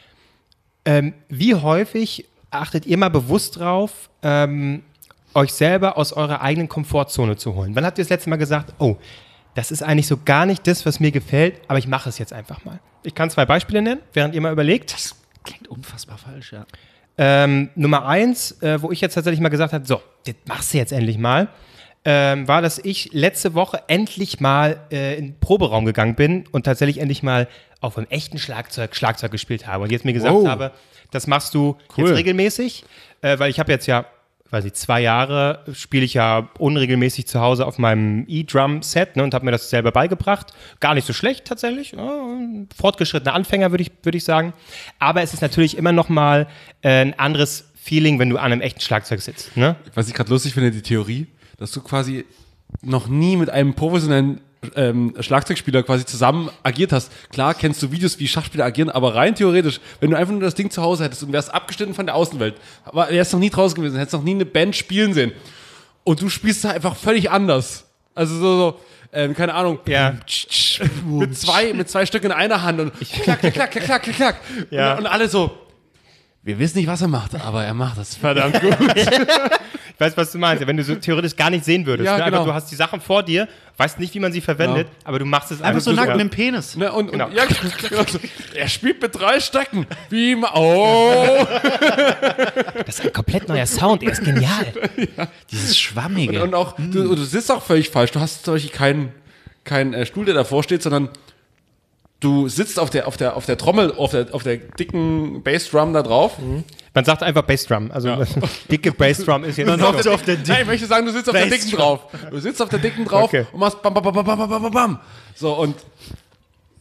Wie häufig achtet ihr mal bewusst drauf, euch selber aus eurer eigenen Komfortzone zu holen? Wann habt ihr das letzte Mal gesagt, oh, das ist eigentlich so gar nicht das, was mir gefällt, aber ich mache es jetzt einfach mal? Ich kann 2 Beispiele nennen, während ihr mal überlegt. Das klingt unfassbar falsch, ja. Nummer 1, wo ich jetzt tatsächlich mal gesagt habe, so, das machst du jetzt endlich mal, war, dass ich letzte Woche endlich mal in den Proberaum gegangen bin und tatsächlich endlich mal auf einem echten Schlagzeug gespielt habe. Und jetzt mir gesagt habe, das machst du jetzt regelmäßig, weil ich habe jetzt ja, weiß ich, 2 Jahre spiele ich ja unregelmäßig zu Hause auf meinem E-Drum-Set, ne, und habe mir das selber beigebracht. Gar nicht so schlecht tatsächlich. Ja, fortgeschrittener Anfänger, würde ich sagen. Aber es ist natürlich immer noch mal ein anderes Feeling, wenn du an einem echten Schlagzeug sitzt. Ne? Was ich gerade lustig finde, die Theorie, dass du quasi noch nie mit einem professionellen Schlagzeugspieler quasi zusammen agiert hast. Klar kennst du Videos, wie Schachspieler agieren, aber rein theoretisch, wenn du einfach nur das Ding zu Hause hättest und wärst abgeschnitten von der Außenwelt, wärst noch nie draußen gewesen, hättest noch nie eine Band spielen sehen. Und du spielst da einfach völlig anders. Also keine Ahnung, Ja. mit zwei Stück in einer Hand und klack, klack, klack, klack, klack, klack. Ja. Und alle so, wir wissen nicht, was er macht, aber er macht das verdammt gut. Ich weiß, was du meinst. Wenn du so theoretisch gar nicht sehen würdest. Ja, Ne? genau. Aber du hast die Sachen vor dir, weißt nicht, wie man sie verwendet, aber du machst es Einfach so du- nackt ja. mit dem Penis. Ne, und Genau. ja, er spielt mit 3 Stöcken. Wie im Oh. Das ist ein komplett neuer Sound, er ist genial. Dieses Schwammige. Und auch, du sitzt auch völlig falsch. Du hast zum Beispiel keinen Stuhl, der davor steht, sondern du sitzt auf der Trommel, auf der dicken Bassdrum da drauf. Man sagt einfach Bassdrum. Also dicke Bassdrum ist jetzt Man hockt so auf der Nein, ich möchte sagen, du sitzt auf der dicken Bassdrum. drauf. Du sitzt auf der dicken drauf Okay. und machst bam, bam, bam, bam, bam, bam, bam, bam. So, und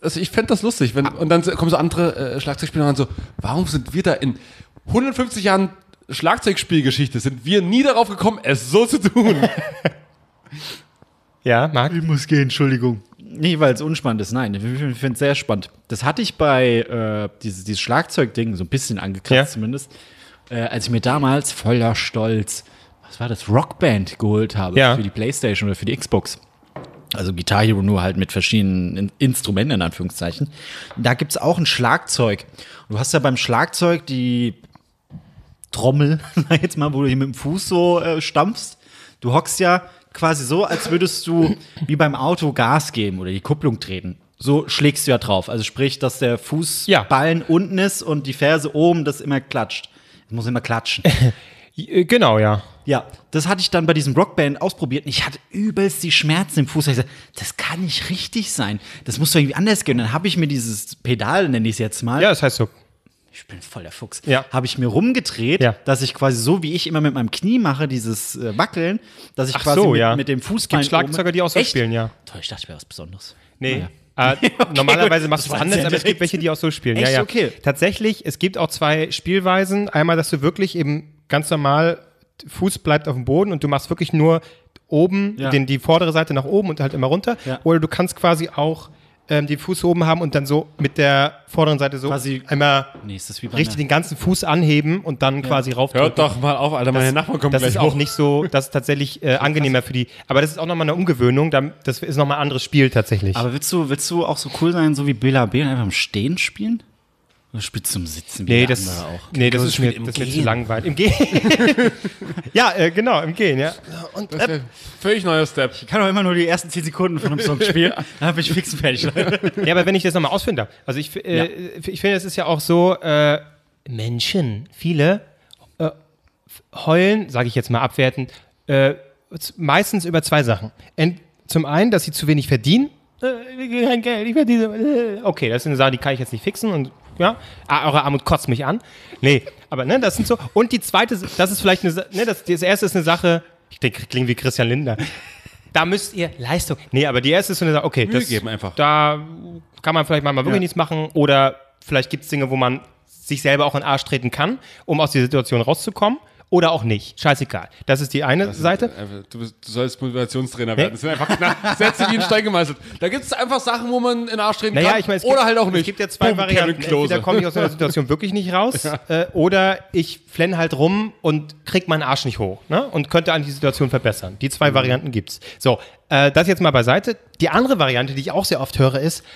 also ich fände das lustig, und dann kommen so andere Schlagzeugspieler und so, warum sind wir da in 150 Jahren Schlagzeugspielgeschichte, sind wir nie darauf gekommen, es so zu tun? Ja, Marc? Ich muss gehen, Entschuldigung. Nee, weil es unspannend ist. Nein, ich finde es sehr spannend. Das hatte ich bei dieses Schlagzeugding so ein bisschen angekratzt zumindest, als ich mir damals voller Stolz, was war das, Rockband geholt habe für die Playstation oder für die Xbox. Also Guitar Hero nur halt mit verschiedenen Instrumenten in Anführungszeichen. Da gibt es auch ein Schlagzeug. Du hast ja beim Schlagzeug die Trommel, sag ich jetzt mal, wo du hier mit dem Fuß so stampfst. Du hockst ja quasi so, als würdest du wie beim Auto Gas geben oder die Kupplung treten. So schlägst du ja drauf. Also sprich, dass der Fußballen unten ist und die Ferse oben, das immer klatscht. Das muss immer klatschen. Genau, ja. Ja, das hatte ich dann bei diesem Rockband ausprobiert und ich hatte übelst die Schmerzen im Fuß. Ich gesagt, das kann nicht richtig sein. Das muss doch irgendwie anders gehen. Dann habe ich mir dieses Pedal, nenne ich es jetzt mal. Ja, das heißt so. Ich bin voll der Fuchs. Ja. Habe ich mir rumgedreht, dass ich quasi so, wie ich immer mit meinem Knie mache, dieses Wackeln, dass ich quasi mit dem Fußbein Es gibt Schlagzeuger, die auch so spielen, ja. Toll, ich dachte, ich wäre was Besonderes. Nee. Naja. Normalerweise machst du Das es war anders, sehr aber es gibt direkt. welche, die auch so spielen. Echt? Ja, ja. Okay. Tatsächlich, es gibt auch zwei Spielweisen. Einmal, dass du wirklich eben ganz normal, Fuß bleibt auf dem Boden und du machst wirklich nur oben, die vordere Seite nach oben und halt immer runter. Ja. Oder du kannst quasi auch den Fuß oben haben und dann so mit der vorderen Seite so quasi einmal ist das wie bei richtig den ganzen Fuß anheben und dann quasi raufdrücken. Hört doch mal auf, Alter, meine Nachbarn kommen Das gleich ist auch nicht so, das ist tatsächlich angenehmer für die, aber das ist auch nochmal eine Umgewöhnung, das ist nochmal ein anderes Spiel tatsächlich. Aber willst du auch so cool sein, so wie Bela B. und einfach im Stehen spielen? Oder spielst du zum Sitzen? Nee, das ist mir zu langweilig. Im Gehen. Ja, genau, im Gehen, ja. Und Das ist ein völlig neuer Step. Ich kann doch immer nur die ersten 10 Sekunden von einem Song spielen, dann bin ich fix und fertig. ja, aber wenn ich das nochmal ausführen darf. Also ich finde, es ist ja auch so, Menschen, viele heulen, sage ich jetzt mal abwertend, meistens über zwei Sachen. Zum einen, dass sie zu wenig verdienen. Kein Geld, ich verdiene. Okay, das ist eine Sache, die kann ich jetzt nicht fixen und ja, eure Armut kotzt mich an. Nee, aber ne, das sind so. Und die zweite, das ist vielleicht eine, ne, das erste ist eine Sache, ich denke, klingt wie Christian Lindner. Da müsst ihr Leistung. Nee, aber die erste ist so eine Sache, okay, Mühe geben einfach. Da kann man vielleicht mal wirklich nichts machen oder vielleicht gibt es Dinge, wo man sich selber auch in den Arsch treten kann, um aus der Situation rauszukommen. Oder auch nicht. Scheißegal. Das ist die eine Seite. Du sollst Motivationstrainer werden. Das sind einfach Sätze, die in Stein gemeißelt. Da gibt es einfach Sachen, wo man in den Arsch treten kann. Ich meine, oder halt auch nicht. Es gibt ja zwei Varianten. Entweder komme ich aus einer Situation wirklich nicht raus oder ich flenne halt rum und krieg meinen Arsch nicht hoch, ne? Und könnte eigentlich die Situation verbessern. Die zwei Varianten gibt's. So, das jetzt mal beiseite. Die andere Variante, die ich auch sehr oft höre, ist,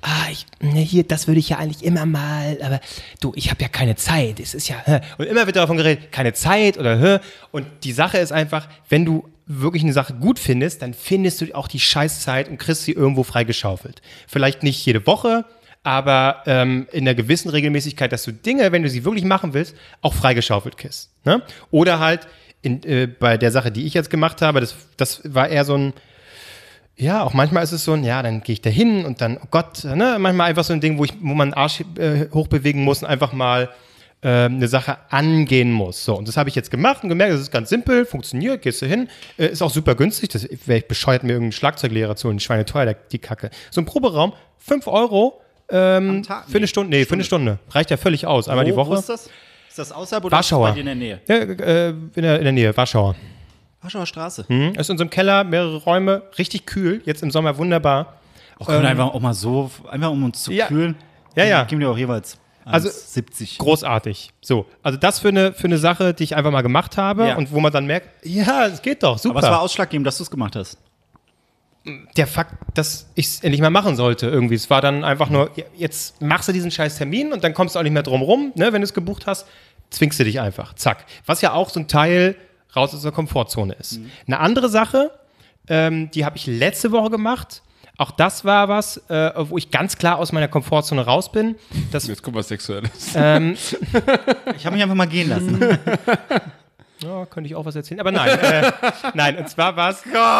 das würde ich ja eigentlich immer mal, aber du, ich habe ja keine Zeit, es ist ja, und immer wird davon geredet, keine Zeit oder, und die Sache ist einfach, wenn du wirklich eine Sache gut findest, dann findest du auch die Scheißzeit und kriegst sie irgendwo freigeschaufelt. Vielleicht nicht jede Woche, aber in einer gewissen Regelmäßigkeit, dass du Dinge, wenn du sie wirklich machen willst, auch freigeschaufelt kriegst. Ne? Oder halt bei der Sache, die ich jetzt gemacht habe, das war eher so ein, ja, auch manchmal ist es so ein, ja, dann gehe ich da hin und dann, oh Gott, ne, manchmal einfach so ein Ding, wo man den Arsch hochbewegen muss und einfach mal eine Sache angehen muss. So, und das habe ich jetzt gemacht und gemerkt, das ist ganz simpel, funktioniert, gehst du hin, ist auch super günstig, das wäre ich bescheuert, mir irgendeinen Schlagzeuglehrer zu holen, schweineteuer, die Kacke. So ein Proberaum, 5 €, Am Tag? für eine Stunde, für eine Stunde. Reicht ja völlig aus, einmal die Woche. Wo ist das? Ist das außerhalb oder Warschauer. ist das bei dir in der Nähe? Ja, in der Nähe, Warschauer. Warschauer Straße. Ist in so einem Keller, mehrere Räume, richtig kühl, jetzt im Sommer wunderbar. Auch können wir einfach auch mal so, einfach um uns zu kühlen. Ja. Geben wir auch jeweils Also 70. Großartig. So, also das für eine Sache, die ich einfach mal gemacht habe und wo man dann merkt, ja, es geht doch, super. Aber es war ausschlaggebend, dass du es gemacht hast. Der Fakt, dass ich es endlich mal machen sollte irgendwie. Es war dann einfach nur, jetzt machst du diesen scheiß Termin und dann kommst du auch nicht mehr drum rum, ne, wenn du es gebucht hast, zwingst du dich einfach, zack. Was ja auch so ein Teil raus aus der Komfortzone ist. Eine andere Sache, die habe ich letzte Woche gemacht. Auch das war was, wo ich ganz klar aus meiner Komfortzone raus bin. Jetzt kommt was Sexuelles. Ich habe mich einfach mal gehen lassen. Ja, könnte ich auch was erzählen, aber nein. Nein, und zwar war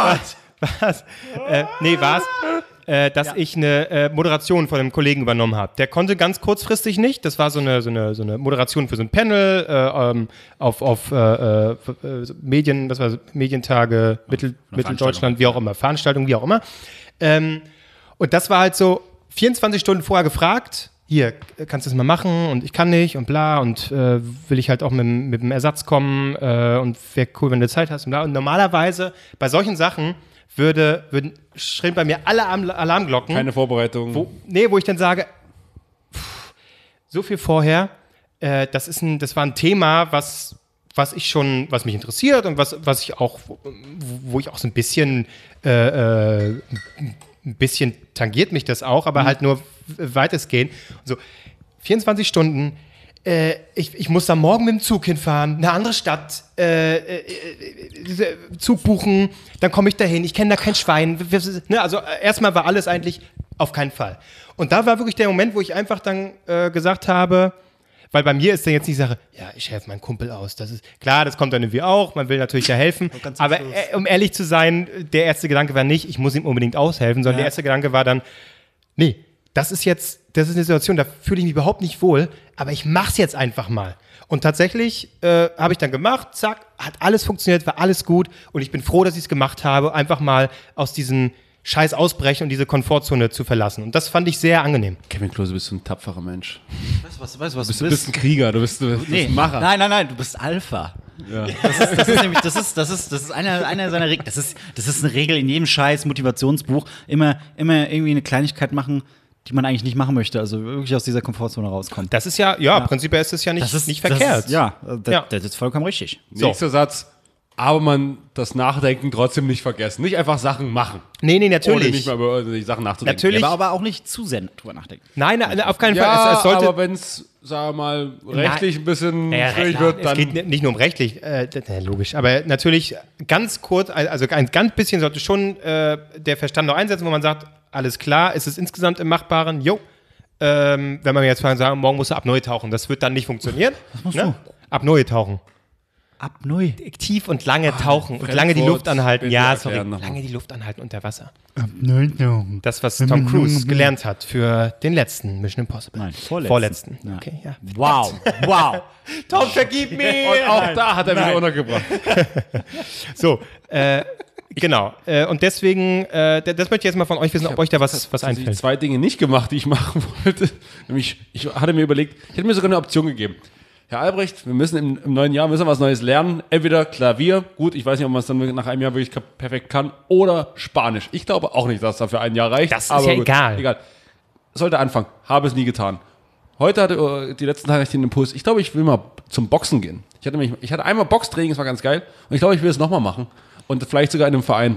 es, dass ich eine Moderation von einem Kollegen übernommen habe. Der konnte ganz kurzfristig nicht. Das war so eine Moderation für so ein Panel auf Medien, das war Medientage, Mitteldeutschland, wie auch immer, Veranstaltungen, wie auch immer. Und das war halt so 24 Stunden vorher gefragt, hier, kannst du das mal machen und ich kann nicht und bla und will ich halt auch mit dem Ersatz kommen und wäre cool, wenn du Zeit hast und bla. Und normalerweise bei solchen Sachen schrillen bei mir alle Alarmglocken. Keine Vorbereitung. Wo ich dann sage, so viel vorher, das war ein Thema, was mich interessiert und was ich auch, wo ich auch so ein bisschen tangiert mich das auch, aber halt nur weitestgehend. So, 24 Stunden, ich muss da morgen mit dem Zug hinfahren, eine andere Stadt, Zug buchen, dann komme ich dahin, ich kenne da kein Schwein. Also erstmal war alles eigentlich auf keinen Fall. Und da war wirklich der Moment, wo ich einfach dann gesagt habe, weil bei mir ist dann jetzt die Sache, ja, ich helfe meinem Kumpel aus. Das ist klar, das kommt dann irgendwie auch, man will natürlich ja helfen. Aber um ehrlich zu sein, der erste Gedanke war nicht, ich muss ihm unbedingt aushelfen, sondern der erste Gedanke war dann, nee, das ist eine Situation, da fühle ich mich überhaupt nicht wohl, aber ich mach's jetzt einfach mal. Und tatsächlich habe ich dann gemacht, zack, hat alles funktioniert, war alles gut und ich bin froh, dass ich es gemacht habe, einfach mal aus diesem Scheiß ausbrechen und diese Komfortzone zu verlassen. Und das fand ich sehr angenehm. Kevin Klose, bist du ein tapferer Mensch. Weißt du, was Du bist ein Krieger, du bist ein Macher. Nein, du bist Alpha. Ja. Das ist nämlich, das ist eine seiner Regeln. Das ist eine Regel in jedem Scheiß Motivationsbuch. Immer irgendwie eine Kleinigkeit machen, die man eigentlich nicht machen möchte. Also wirklich aus dieser Komfortzone rauskommen. Das ist ja, prinzipiell ist es ja nicht verkehrt. Das ist vollkommen richtig. Nächster Satz. Aber man das Nachdenken trotzdem nicht vergessen. Nicht einfach Sachen machen. Nee, Ohne natürlich. nicht mal über die Sachen nachzudenken. Natürlich. Aber auch nicht zu sehr drüber nachdenken. Nein, auf keinen Ja, Fall. Es sollte, aber wenn es, sagen wir mal, rechtlich ein bisschen schwierig klar, wird, es dann... geht nicht nur um rechtlich, logisch, aber natürlich ganz kurz, also ein ganz bisschen sollte schon der Verstand noch einsetzen, wo man sagt, alles klar, ist es insgesamt im Machbaren, wenn man jetzt sagen, morgen musst du ab neu tauchen, das wird dann nicht funktionieren. Was musst du? Ab neu tauchen. Ab neu. Tief und lange tauchen und lange die Luft anhalten. Ja, sorry, lange die Luft anhalten unter Wasser. Ab neu tauchen. Das, was Tom Cruise gelernt hat für den letzten Mission Impossible. Nein, vorletzten. Ja. Okay, ja. Wow. Tom, vergib mir! Und auch da hat er wieder untergebracht. So, genau. Und deswegen, das möchte ich jetzt mal von euch wissen, ob euch da was Die einfällt. 2 Dinge nicht gemacht, die ich machen wollte. Nämlich, ich hatte mir überlegt, ich hätte mir sogar eine Option gegeben. Herr Albrecht, wir müssen im neuen Jahr was Neues lernen. Entweder Klavier, gut, ich weiß nicht, ob man es dann nach einem Jahr wirklich perfekt kann, oder Spanisch. Ich glaube auch nicht, dass es dafür ein Jahr reicht. Das ist ja gut, egal. Sollte anfangen. Habe es nie getan. Heute hatte die letzten Tage den Impuls, ich glaube, ich will mal zum Boxen gehen. Ich hatte einmal Boxtraining, das war ganz geil. Und ich glaube, ich will es nochmal machen. Und vielleicht sogar in einem Verein.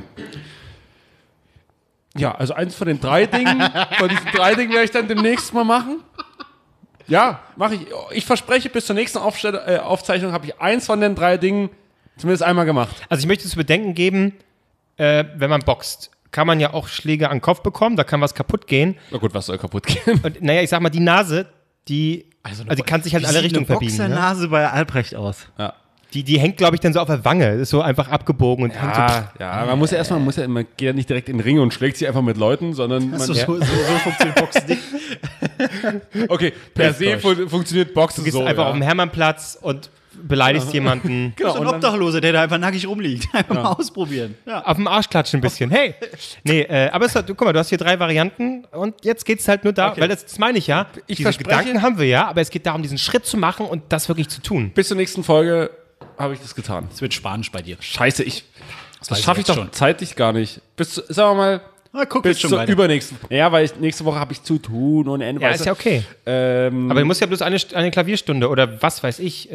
Ja, also eins von den 3 Dingen, werde ich dann demnächst mal machen. Ja, mache ich. Ich verspreche, bis zur nächsten Aufzeichnung habe ich eins von den 3 Dingen zumindest einmal gemacht. Also ich möchte zu bedenken geben, wenn man boxt, kann man ja auch Schläge an den Kopf bekommen, da kann was kaputt gehen. Na gut, was soll kaputt gehen? Und naja, ich sag mal, die Nase, die kann sich halt in alle Richtungen verbiegen. Wie sieht eine Ne? Boxernase bei Albrecht aus? Ja. Die hängt, glaube ich, dann so auf der Wange, ist so einfach abgebogen und hängt so. Ja, man geht ja nicht direkt in den Ring und schlägt sich einfach mit Leuten, sondern man, So funktioniert Boxen nicht. okay, per se funktioniert Boxen Du gehst so. einfach ja. auf den Hermannplatz und beleidigst jemanden. Genau, So ein und dann, Obdachloser, der da einfach nackig rumliegt. Einfach mal ausprobieren. Ja. Auf dem Arsch klatschen ein bisschen. Hey! Nee, aber guck mal, du hast hier 3 Varianten und jetzt geht es halt nur da, weil das meine ich ja. Ich Diese verspreche- Gedanken haben wir ja, aber es geht darum, diesen Schritt zu machen und das wirklich zu tun. bis zur nächsten Folge habe ich das getan. Es wird Spanisch bei dir. Scheiße, das weiß schaffe ich ich doch jetzt schon. zeitlich gar nicht. Sagen wir mal, Guck bis jetzt schon zur weiter. übernächsten. Ja, weil nächste Woche habe ich zu tun und Ende. Ja, weißt ist du. ja okay. Aber du musst ja bloß eine Klavierstunde oder was weiß ich.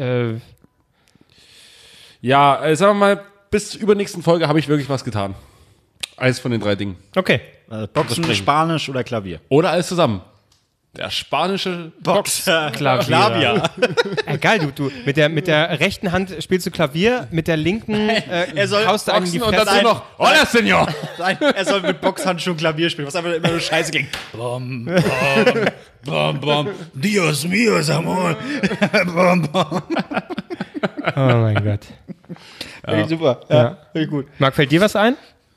Ja, sagen wir mal, bis zur übernächsten Folge habe ich wirklich was getan. Eins von den 3 Dingen. Okay. Boxen, Spanisch oder Klavier? Oder alles zusammen. Der spanische Klavier. Geil, du mit der rechten Hand spielst du Klavier, mit der linken haust du einen in die und Fresse. dazu noch, hola, Senor! Nein, er soll mit Boxhandschuhen Klavier spielen, was einfach immer nur scheiße ging. Bom, bom, bom, bom. Dios mío, amor. Bom, bom. Oh mein Gott. Finde ich super. Ja. Finde ich gut. Marc, fällt dir was ein?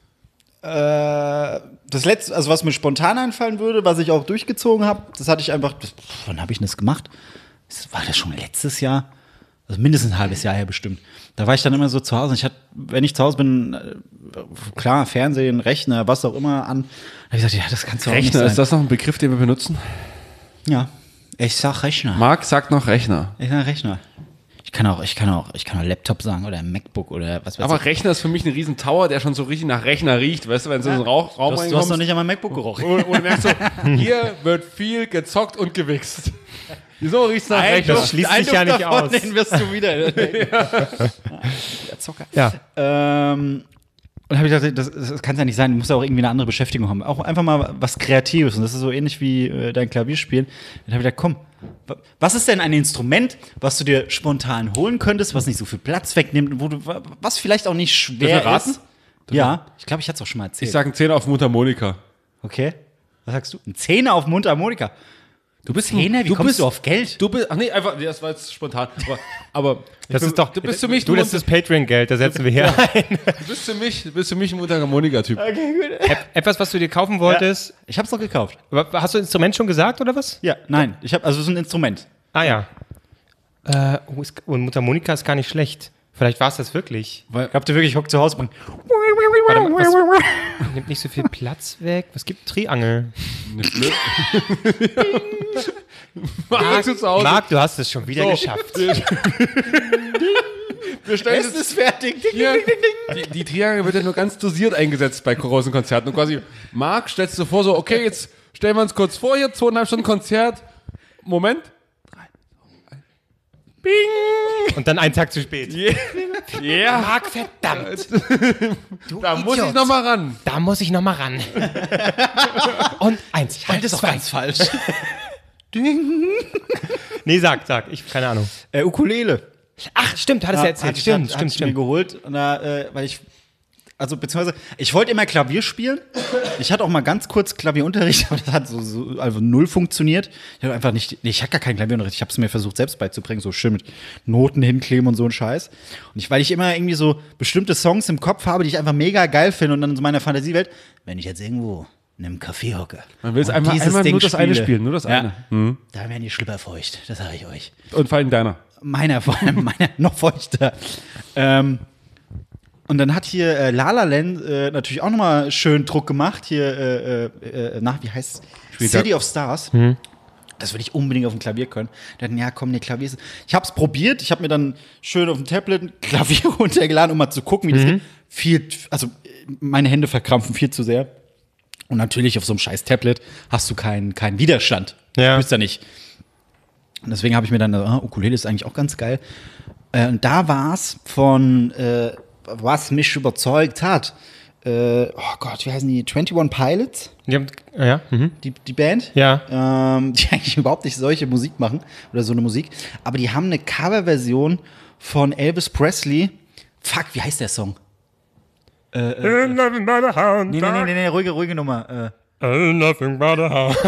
Das letzte, also was mir spontan einfallen würde, was ich auch durchgezogen habe, das hatte ich einfach, wann habe ich das gemacht? War das schon letztes Jahr? Also mindestens ein halbes Jahr her bestimmt. Da war ich dann immer so zu Hause. Wenn ich zu Hause bin, klar, Fernsehen, Rechner, was auch immer an. Da habe ich gesagt, ja, das kannst du auch nicht Rechner, sein. ist das noch ein Begriff, den wir benutzen? Ja, ich sag Rechner. Marc sagt noch Rechner. Ich sag Rechner. Ich kann auch Laptop sagen oder MacBook oder was weiß Aber ich. Rechner ist für mich ein riesen Tower, der schon so richtig nach Rechner riecht. Weißt du, wenn du in so einen Raum Du hast reinkommst noch nicht an mein MacBook gerochen. und du merkst so, hier wird viel gezockt und gewichst. Wieso riecht's nach Rechner? Das schließt sich ja nicht aus. Den wirst du wieder. Der Zocker. Ja. Und habe ich gedacht, das kann ja nicht sein, du musst ja auch irgendwie eine andere Beschäftigung haben. Auch einfach mal was Kreatives. Und das ist so ähnlich wie dein Klavierspielen. Dann habe ich gedacht, komm, was ist denn ein Instrument, was du dir spontan holen könntest, was nicht so viel Platz wegnimmt, was vielleicht auch nicht schwer Dürfen wir raten? ist? Ja, ich glaube, ich hatte es auch schon mal erzählt. Ich sag einen 10 auf Mundharmonika. Okay. Was sagst du? Ein Zehner auf Mundharmonika. Du bist Zehner? Wie kommst du auf Geld? Du bist, ach nee, einfach, das war jetzt spontan. Aber Das ist doch, du bist für mich du, das ist das Patreon-Geld, da setzen wir hier ein. du bist für mich ein Mundharmonika-Typ. Etwas, was du dir kaufen wolltest. Ich habe es noch gekauft. Aber hast du Instrument schon gesagt, oder was? Ja, nein. Also es ist ein Instrument. Ah ja. Und Mundharmonika ist gar nicht schlecht. Vielleicht war es das wirklich. Ich hab dir wirklich Hock zu Hause bringen. Warte mal, was, nimmt nicht so viel Platz weg. Was gibt Triangel? Marc, du hast es schon wieder geschafft. Wir stellen Es ist fertig. Ding, hier, ding, ding, ding. die Triangel wird ja nur ganz dosiert eingesetzt bei großen Konzerten. Und quasi, Marc, stellst du dir vor, so, okay, jetzt stellen wir uns kurz vor, hier 2,5 Stunden Konzert. Moment. Bing! Und dann einen Tag zu spät. Ja, Marc, verdammt. Du da muss Idiot. ich noch mal ran. Da muss ich noch mal ran. Und eins. Halt es doch ganz falsch. Nee, sag. Ich, keine Ahnung. Ukulele. Ach, stimmt, hattest du erzählt. Hat ich mir geholt. Und da, weil beziehungsweise, ich wollte immer Klavier spielen. Ich hatte auch mal ganz kurz Klavierunterricht, aber das hat also null funktioniert. Ich hatte gar keinen Klavierunterricht. Ich habe es mir versucht, selbst beizubringen, so schön mit Noten hinkleben und so ein Scheiß. Und weil ich immer irgendwie so bestimmte Songs im Kopf habe, die ich einfach mega geil finde und dann in so meiner Fantasiewelt, wenn ich jetzt irgendwo in einem Café hocke. Man will es und einmal dieses Ding nur das eine spiele, spielen, nur das eine. Da werden die Schlüpper feucht, das sage ich euch. Und vor allem deiner. Meiner noch feuchter. Und dann hat hier La La Land natürlich auch nochmal schön Druck gemacht. Hier, wie heißt es? City of Stars. Das würde ich unbedingt auf dem Klavier können. Dann, ja, komm, Klavier ist. Ich habe es probiert. Ich habe mir dann schön auf dem Tablet ein Klavier runtergeladen, um mal zu gucken, wie das geht. Meine Hände verkrampfen viel zu sehr. Und natürlich auf so einem scheiß Tablet hast du keinen Widerstand. Ja. Du bist ja nicht. Und deswegen habe ich mir dann, Ukulele ist eigentlich auch ganz geil. Und da war es von, was mich überzeugt hat. Oh Gott, wie heißen die? 21 Pilots? Ja. Mhm. Die Band? Ja. Die eigentlich überhaupt nicht solche Musik machen oder so eine Musik. Aber die haben eine Coverversion von Elvis Presley. Fuck, wie heißt der Song? Nothing but a hound dog. Nee, ruhige Nummer. Nothing but a hound.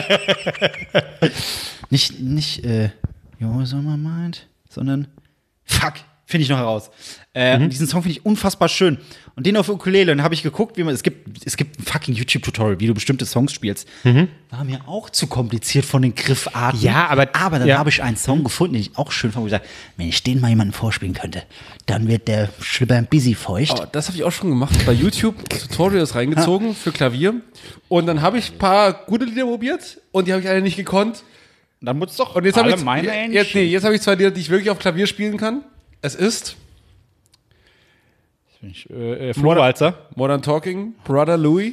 Nicht, Yours on my mind, sondern fuck, finde ich noch heraus. Diesen Song finde ich unfassbar schön. Und den auf Ukulele, dann habe ich geguckt, es gibt ein fucking YouTube-Tutorial, wie du bestimmte Songs spielst. War mir auch zu kompliziert von den Griffarten. Ja, aber dann habe ich einen Song gefunden, den ich auch schön fand, wo ich gesagt, wenn ich den mal jemandem vorspielen könnte, dann wird der Schlüpper ein bisschen feucht. Oh, das habe ich auch schon gemacht. Bei YouTube Tutorials reingezogen für Klavier. Und dann habe ich ein paar gute Lieder probiert und die habe ich alle nicht gekonnt. Dann muss doch Und jetzt habe jetzt habe ich zwei Lieder, die ich wirklich auf Klavier spielen kann. Es ist Flohwalzer. Modern Talking, Brother Louie.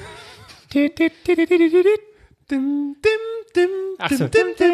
Ach so.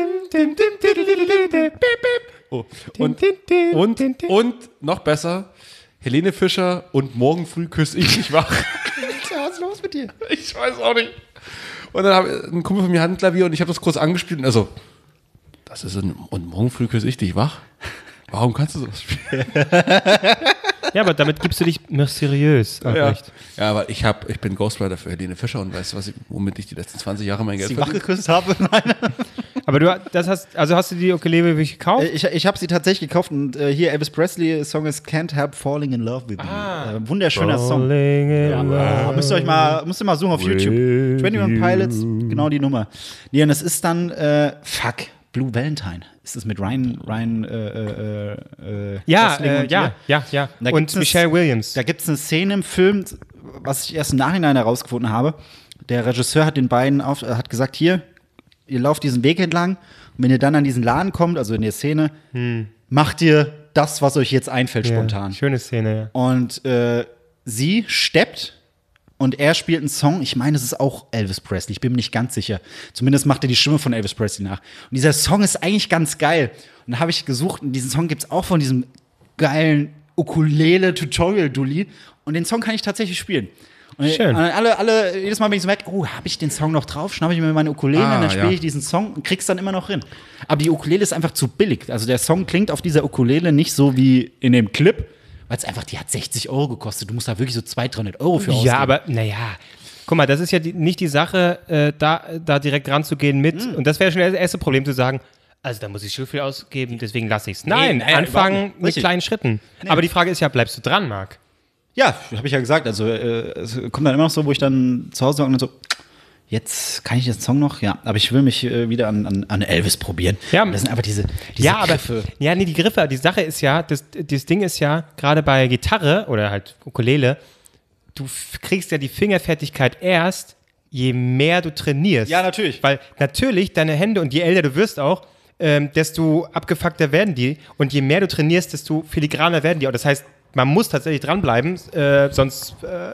Oh. Und noch besser, Helene Fischer und Morgen früh küsse ich dich wach. Was ist los mit dir? Ich weiß auch nicht. Und dann habe ein Kumpel von mir hat ein Klavier und ich habe das kurz angespielt und er so, das ist und morgen früh küsse ich dich wach? Warum kannst du sowas spielen? Ja, aber damit gibst du dich mysteriös. Recht. Ja, aber ich bin Ghostwriter für Helene Fischer und weißt du, womit ich die letzten 20 Jahre mein Geld Die wach verdiene? geküsst habe? Nein. Aber hast du die Ukulele wirklich gekauft? Ich habe sie tatsächlich gekauft und hier Elvis Presley Song ist Can't Help Falling in Love with You. Wunderschöner Song. Müsst ihr mal suchen auf YouTube. 21 Pilots, genau die Nummer. Nee, und es ist dann, Blue Valentine. Ist das mit Ryan Ja, Gosling und ja. Da Und gibt's eine- Michelle Williams. Da gibt es eine Szene im Film, was ich erst im Nachhinein herausgefunden habe. Der Regisseur hat den beiden hat gesagt, hier, ihr lauft diesen Weg entlang und wenn ihr dann an diesen Laden kommt, also in der Szene, macht ihr das, was euch jetzt einfällt, spontan. Ja, schöne Szene, ja. Und sie steppt und er spielt einen Song. Ich meine, es ist auch Elvis Presley. Ich bin mir nicht ganz sicher. Zumindest macht er die Stimme von Elvis Presley nach. Und dieser Song ist eigentlich ganz geil. Und da habe ich gesucht, und diesen Song gibt es auch von diesem geilen Ukulele-Tutorial-Dulli. Und den Song kann ich tatsächlich spielen. Und Schön. alle, jedes Mal, wenn ich so merke, oh, habe ich den Song noch drauf, schnappe ich mir meine Ukulele und dann spiele ja. ich diesen Song und krieg's dann immer noch hin. Aber die Ukulele ist einfach zu billig. Also der Song klingt auf dieser Ukulele nicht so wie in dem Clip, weil es einfach, die hat 60 € gekostet. Du musst da wirklich so 200-300 € für ausgeben. Ja, aber naja. Guck mal, das ist ja nicht die Sache, da direkt ranzugehen mit. Und das wäre schon das erste Problem, zu sagen, also da muss ich so viel ausgeben, deswegen lasse ich es. Nein, nein, anfangen überhaupt nicht. mit Richtig. kleinen Schritten. Aber die Frage ist ja, bleibst du dran, Marc? Ja, habe ich ja gesagt. Also es kommt dann immer noch so, wo ich dann zu Hause war und dann so, jetzt kann ich den Song noch? Ja, aber ich will mich wieder an Elvis probieren. Ja. Das sind einfach diese Ja, aber Griffe. ja, nee, die Griffe, die Sache ist ja, das Ding ist ja, gerade bei Gitarre oder halt Ukulele, du kriegst ja die Fingerfertigkeit erst, je mehr du trainierst. Ja, natürlich. Weil natürlich deine Hände, und je älter du wirst auch, desto abgefuckter werden die. Und je mehr du trainierst, desto filigraner werden die. Und das heißt, man muss tatsächlich dranbleiben, sonst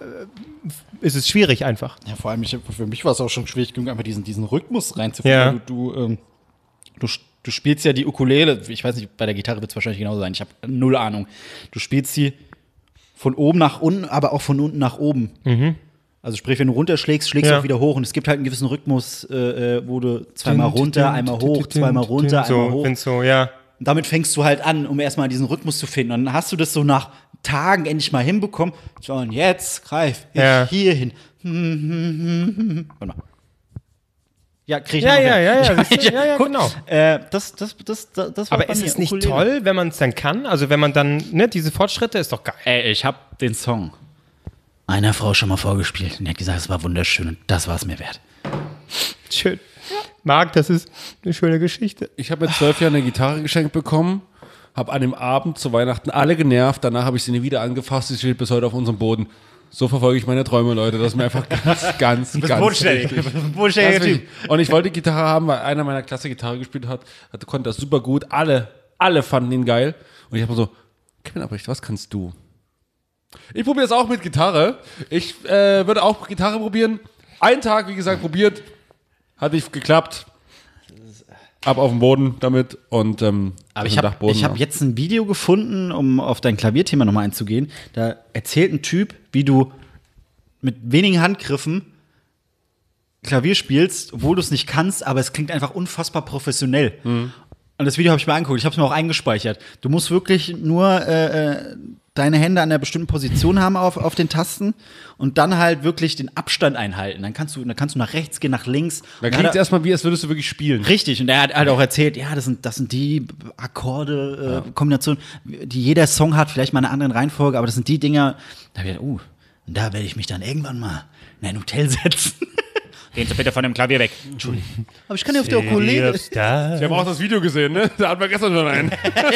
ist es schwierig einfach. Ja, vor allem, für mich war es auch schon schwierig genug, einfach diesen Rhythmus reinzufinden. Ja. Weil du spielst ja die Ukulele, ich weiß nicht, bei der Gitarre wird es wahrscheinlich genauso sein, ich habe null Ahnung. Du spielst sie von oben nach unten, aber auch von unten nach oben. Also sprich, wenn du runterschlägst, schlägst du auch wieder hoch. Und es gibt halt einen gewissen Rhythmus, wo du zweimal runter, einmal hoch, zweimal runter, einmal hoch. So, ja. Und damit fängst du halt an, um erstmal diesen Rhythmus zu finden. Und dann hast du das so nach Tagen endlich mal hinbekommen. So, und jetzt greif ich hier hin. Warte mal. Ja, krieg ich Ja, noch ja, mehr. ja, siehst du? Ja, Guck, genau. Das war Aber bei ist mir es nicht Ukulele. toll, wenn man es dann kann? Also wenn man dann, ne, diese Fortschritte, ist doch geil. Ey, ich hab den Song einer Frau schon mal vorgespielt. Und die hat gesagt, es war wunderschön und das war es mir wert. Schön. Marc, das ist eine schöne Geschichte. Ich habe mit 12 Jahren eine Gitarre geschenkt bekommen, habe an dem Abend zu Weihnachten alle genervt, danach habe ich sie nie wieder angefasst, sie steht bis heute auf unserem Boden. So verfolge ich meine Träume, Leute. Das ist mir einfach ganz bodenständig. wichtig. Du bist ein bodenständiger Ganz Typ. wichtig. Und ich wollte Gitarre haben, weil einer meiner Klasse Gitarre gespielt hat, konnte das super gut. Alle fanden ihn geil. Und ich habe so, Kevin Albrecht, was kannst du? Ich probiere es auch mit Gitarre. Ich würde auch Gitarre probieren. Einen Tag, wie gesagt, probiert. Hat nicht geklappt. Ab auf den Boden damit und Aber ich habe jetzt ein Video gefunden, um auf dein Klavierthema nochmal einzugehen. Da erzählt ein Typ, wie du mit wenigen Handgriffen Klavier spielst, obwohl du es nicht kannst, aber es klingt einfach unfassbar professionell. Und das Video habe ich mir angeguckt, ich habe es mir auch eingespeichert. Du musst wirklich nur deine Hände an einer bestimmten Position haben auf den Tasten und dann halt wirklich den Abstand einhalten. Dann kannst du nach rechts gehen, nach links. Da klingt es erstmal wie, als würdest du wirklich spielen. Richtig, und er hat halt auch erzählt, ja, das sind die Akkorde, Kombinationen, die jeder Song hat, vielleicht mal in einer anderen Reihenfolge, aber das sind die Dinger, da hab ich gedacht, da werde ich mich dann irgendwann mal in ein Hotel setzen. Gehen Sie bitte von dem Klavier weg. Entschuldigung. Aber ich kann ja auf der Ukulele. Ich habe auch das Video gesehen, ne? Da hatten wir gestern schon einen.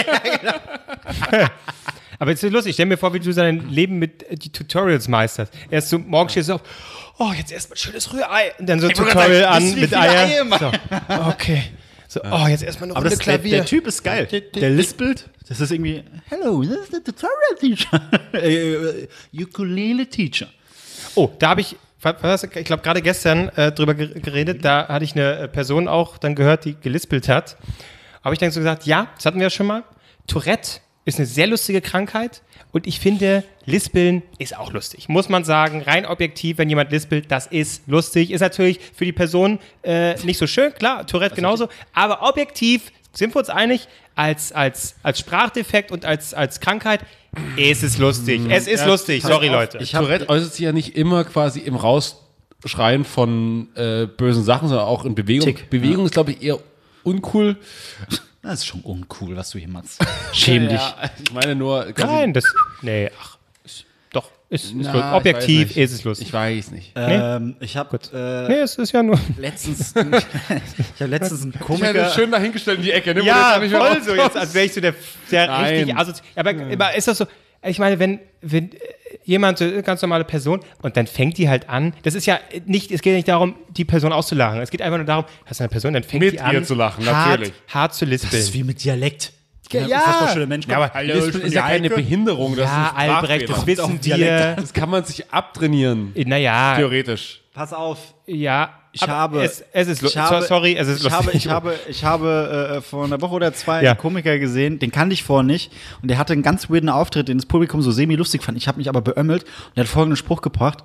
Aber jetzt ist lustig, stell mir vor, wie du dein Leben mit die Tutorials meisterst. Erst so, morgens stehst du auf, oh, jetzt erstmal schönes Rührei. Und dann so ein Tutorial an mit Eier. So, okay. So, oh, jetzt erstmal noch Aber eine das, der Klavier. Typ ist geil. Der lispelt. Das ist irgendwie, hello, this is the tutorial teacher. Ukulele teacher. Oh, da habe ich glaube, gerade gestern drüber geredet. Da hatte ich eine Person auch dann gehört, die gelispelt hat. Aber ich dann so gesagt, ja, das hatten wir ja schon mal. Tourette ist eine sehr lustige Krankheit. Und ich finde, Lispeln ist auch lustig. Muss man sagen, rein objektiv, wenn jemand lispelt, das ist lustig. Ist natürlich für die Person nicht so schön, klar, Tourette genauso. Aber objektiv sind wir uns einig, als Sprachdefekt und als Krankheit ist es lustig. Es ist lustig, sorry Leute. Tourette äußert sich ja nicht immer quasi im Rausschreien von bösen Sachen, sondern auch in Bewegung. Tick. Bewegung ist, glaube ich, eher uncool. Das ist schon uncool, was du hier machst. Schäm dich. Ja, ich meine nur quasi Nein, nee, ach, doch. Objektiv ist es lustig. Ich weiß nicht. Ich habe Nee, es ist ja nur. letztens einen Ich Komiker. hätte schön dahingestellt in die Ecke. Ne, wo Ja, du jetzt auch voll nicht so mehr jetzt, als wäre ich so der Nein. richtig assozi. Aber ist das so, ich meine, wenn jemand, so eine ganz normale Person, und dann fängt die halt an, das ist ja nicht, es geht nicht darum, die Person auszulachen. Es geht einfach nur darum, hast du eine Person, dann fängt Mit die an, ihr zu lachen, hart, natürlich. hart zu lispeln. Das ist wie mit Dialekt. Ja. Unfassbar schöne Menschen. Ja, aber Hallo, Lispeln ist ja keine Behinderung. Das Ja, ist ein Albrecht, das Sprachfehler. wissen Dialekt. wir. Das kann man sich abtrainieren. Naja, Theoretisch. Pass auf. ja. Ich aber habe- es ist Ich habe, sorry, es ist lustig. ich habe vor einer Woche oder zwei Ja. einen Komiker gesehen, den kannte ich vorher nicht. Und der hatte einen ganz weirden Auftritt, den das Publikum so semi-lustig fand. Ich habe mich aber beömmelt und er hat folgenden Spruch gebracht.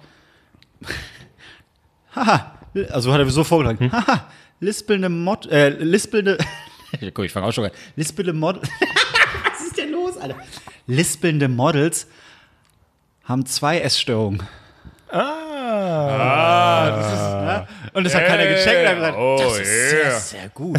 Haha, also hat er so vorgetragen. Haha, lispelnde Guck, ich fange auch schon an. Lispelnde Models. Was ist denn los, Alter? Lispelnde Models haben 2 Essstörungen. Und das hat keiner gecheckt. Und hat gesagt, das ist sehr, sehr gut.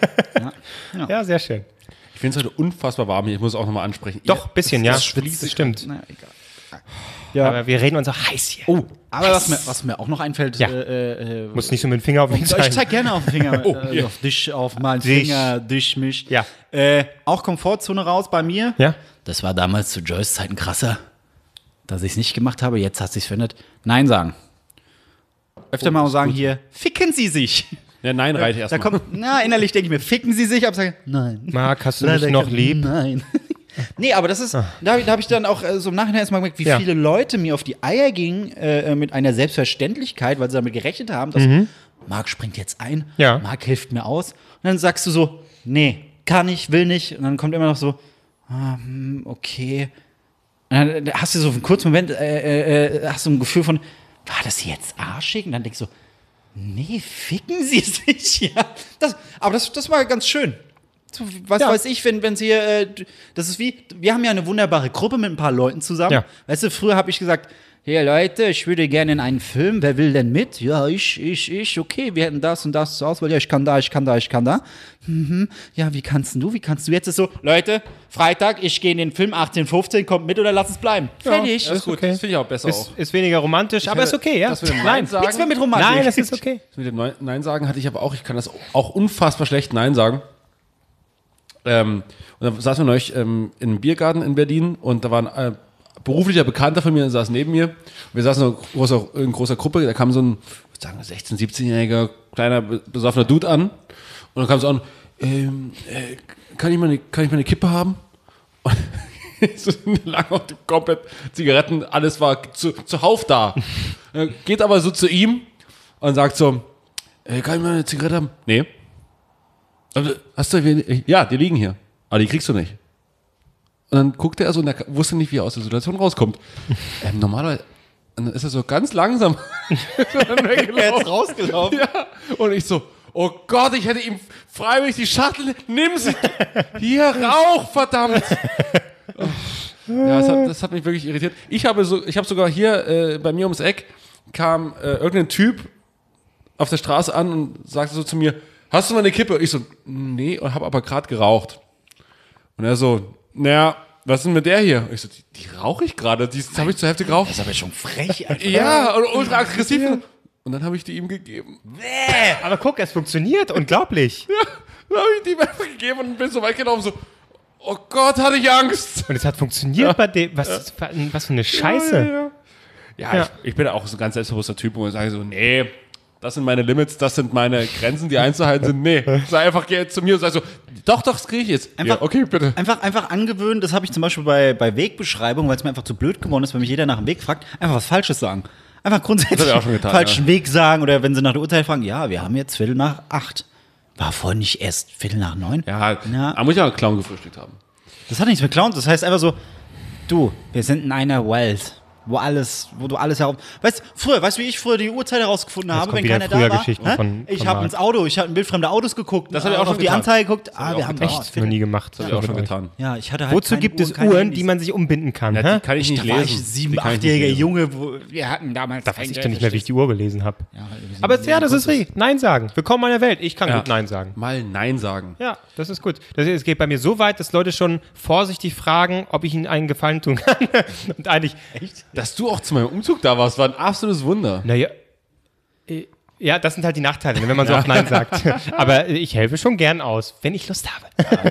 Ja, sehr schön. Ich finde es heute unfassbar warm hier. Ich muss es auch nochmal ansprechen. Doch, bisschen, ja. das Das stimmt. Na, egal. Aber wir reden uns auch heiß hier. Oh, Aber was mir auch noch einfällt, Ja. muss nicht so mit dem Finger auf mich ich zeigen. zeig gerne auf den Finger, ja. auf dich, auf meinen Dich. Finger, dich, mich. Ja. Auch Komfortzone raus bei mir. Ja? Das war damals zu Joyce Zeiten krasser, dass ich es nicht gemacht habe. Jetzt hat sich's verändert. Nein sagen. Öfter mal sagen hier, ficken Sie sich. Ja, nein, reicht Da erstmal. kommt, innerlich denke ich mir, ficken Sie sich, aber sage, nein. Marc, hast du mich noch lieb? Nein. Nee, aber das ist, da hab ich dann auch so im Nachhinein erstmal gemerkt, wie Ja. viele Leute mir auf die Eier gingen mit einer Selbstverständlichkeit, weil sie damit gerechnet haben, dass Marc springt jetzt ein, Ja. Marc hilft mir aus. Und dann sagst du so, nee, kann ich, will nicht. Und dann kommt immer noch so, okay. Und dann hast du so für einen kurzen Moment, hast du ein Gefühl von, war das jetzt arschig? Und dann denkst du, nee, ficken Sie sich, ja. Aber das war ganz schön. So, was Ja. weiß ich, wenn sie, das ist wie, wir haben ja eine wunderbare Gruppe mit ein paar Leuten zusammen. Ja. Weißt du, früher habe ich gesagt, hey Leute, ich würde gerne in einen Film, wer will denn mit? Ja, ich, okay, wir hätten das und das zur Auswahl, ja, ich kann da. Ja, wie kannst du? Jetzt ist es so, Leute, Freitag, ich gehe in den Film, 18:15, kommt mit oder lass es bleiben. Fertig. ist okay. Das finde ich auch besser auch. Ist weniger romantisch, aber ist okay, ja. Das mit dem Nein, Nein sagen. Nichts mehr mit Romantik. Nein, das ist okay. Das mit dem Nein sagen hatte ich aber auch. Ich kann das auch unfassbar schlecht Nein sagen. Und dann saßen wir neulich in einem Biergarten in Berlin und da war ein beruflicher Bekannter von mir, saß neben mir. Wir saßen in großer Gruppe, da kam so ein, ich würde sagen, 16-, 17-jähriger kleiner besoffener Dude an und dann kam so an, kann ich mal eine Kippe haben? Und so lange und komplett Zigaretten, alles war zuhauf da. Geht aber so zu ihm und sagt so, kann ich mal eine Zigarette haben? Nee. Hast du, ja, die liegen hier, aber die kriegst du nicht. Und dann guckte er so und er wusste nicht, wie er aus der Situation rauskommt. Normalerweise dann ist er so ganz langsam Jetzt rausgelaufen. ja. Und ich so, oh Gott, ich hätte ihm freiwillig die Schachtel, nimm sie, hier, Rauch, verdammt. Ja, das hat mich wirklich irritiert. Ich habe sogar hier bei mir ums Eck kam irgendein Typ auf der Straße an und sagte so zu mir, hast du mal eine Kippe? Ich so, nee, und habe aber gerade geraucht. Und er so, naja, was ist denn mit der hier? Ich so, die rauche ich gerade, die habe ich zur Hälfte geraucht. Das ist aber schon frech, Alter. Ja, und ultra aggressiv. Und dann habe ich die ihm gegeben. Aber guck, es funktioniert, unglaublich. Dann habe ich die ihm einfach gegeben und bin so weit gelaufen, so, oh Gott, hatte ich Angst. Und es hat funktioniert bei dem, was für eine Scheiße. Ja. Ich bin auch so ein ganz selbstbewusster Typ, wo ich sage so, nee, das sind meine Limits, das sind meine Grenzen, die einzuhalten sind. Nee, sei einfach, geh zu mir und sag so, doch, das kriege ich jetzt. Einfach, ja, okay, bitte. Einfach angewöhnen, das habe ich zum Beispiel bei Wegbeschreibungen, weil es mir einfach zu blöd geworden ist, wenn mich jeder nach dem Weg fragt, einfach was Falsches sagen. Einfach grundsätzlich Das hab ich auch schon getan, falschen Weg sagen oder wenn sie nach der Uhrzeit fragen, ja, wir haben jetzt 7:45. War vorhin nicht erst 8:45? Ja, Na. da muss ich auch einen Clown gefrühstückt haben. Das hat nichts mit Clown, das heißt einfach so, du, wir sind in einer Welt, wo du alles herum. Weißt du, wie ich früher die Uhrzeit herausgefunden habe, kommt wenn wieder keiner da früher war? Geschichten Hä? von Ich habe Marc. ins Auto, ich habe ein Bild fremder Autos geguckt, Das hab ich auch schon auf die getan. Anzeige geguckt, hab ich wir auch haben getan. Echt? Noch nie gemacht. Das habe ich auch schon getan. Ja, ich hatte halt Wozu keine gibt es keine Uhren, Handys. die man sich umbinden kann? Ja, hä? die kann ich nicht Da war ich lesen. 7-, Die kann ich nicht 8-jähriger lesen. Junge, wo wir hatten damals. Da weiß ich doch nicht mehr, wie ich die Uhr gelesen habe. Ja, Aber ja, das ist richtig. Nein sagen. Willkommen in der Welt. Ich kann Ja. gut Nein sagen. Mal Nein sagen. Ja, das ist gut. Es geht bei mir so weit, dass Leute schon vorsichtig fragen, ob ich ihnen einen Gefallen tun kann. Und eigentlich, echt? Dass du auch zu meinem Umzug da warst, war ein absolutes Wunder. Naja, ja, das sind halt die Nachteile, wenn man so oft Nein sagt. Aber ich helfe schon gern aus, wenn ich Lust habe.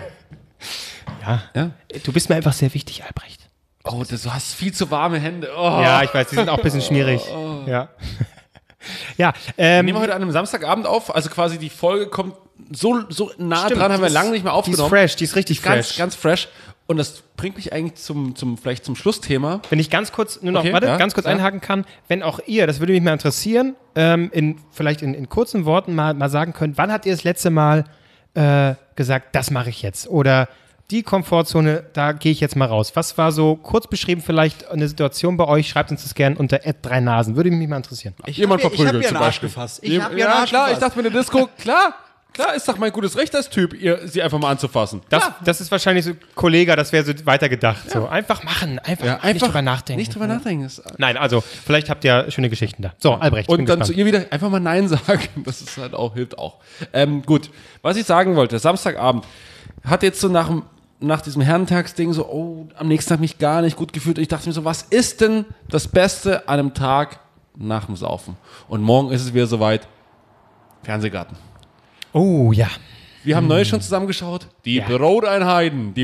Ja. Du bist mir einfach sehr wichtig, Albrecht. Oh, du hast viel zu warme Hände. Oh. Ja, ich weiß, die sind auch ein bisschen schmierig. Ja. Ja, Nehmen wir heute an einem Samstagabend auf, also quasi die Folge kommt so nah Stimmt, dran, haben wir die lange nicht mehr aufgenommen. Die ist fresh, die ist richtig ganz, fresh. ganz fresh. Und das bringt mich eigentlich vielleicht zum Schlussthema. Wenn ich ganz kurz, Okay, ja, ganz kurz klar. einhaken kann, wenn auch ihr, das würde mich mal interessieren, vielleicht in kurzen Worten mal sagen könnt, wann habt ihr das letzte Mal gesagt, das mache ich jetzt? Oder die Komfortzone, da gehe ich jetzt mal raus. Was war so kurz beschrieben vielleicht eine Situation bei euch? Schreibt uns das gerne unter @3nasen. Würde mich mal interessieren. Jemand Ich hab verprügelt mir zum einen Arsch Beispiel. gefasst. Ich hab mir einen Ja, Arsch klar, ich gefasst. dachte mir in der Disco, klar ist doch mein gutes Recht als Typ, sie einfach mal anzufassen. Das ist wahrscheinlich so, Kollege, das wäre so weitergedacht. So, einfach machen, einfach nicht drüber nachdenken. Nicht drüber nachdenken. Nein, also vielleicht habt ihr schöne Geschichten da. So, Albrecht, ich bin Und dann gespannt. zu ihr wieder einfach mal Nein sagen. Das ist halt auch, hilft auch. Gut, was ich sagen wollte, Samstagabend hat jetzt so nach diesem Herrentagsding so, oh, am nächsten Tag mich gar nicht gut gefühlt. Und ich dachte mir so, was ist denn das Beste an einem Tag nach dem Saufen? Und morgen ist es wieder soweit. Fernsehgarten. Oh ja. Wir haben neulich schon zusammengeschaut. Die Broteinheiten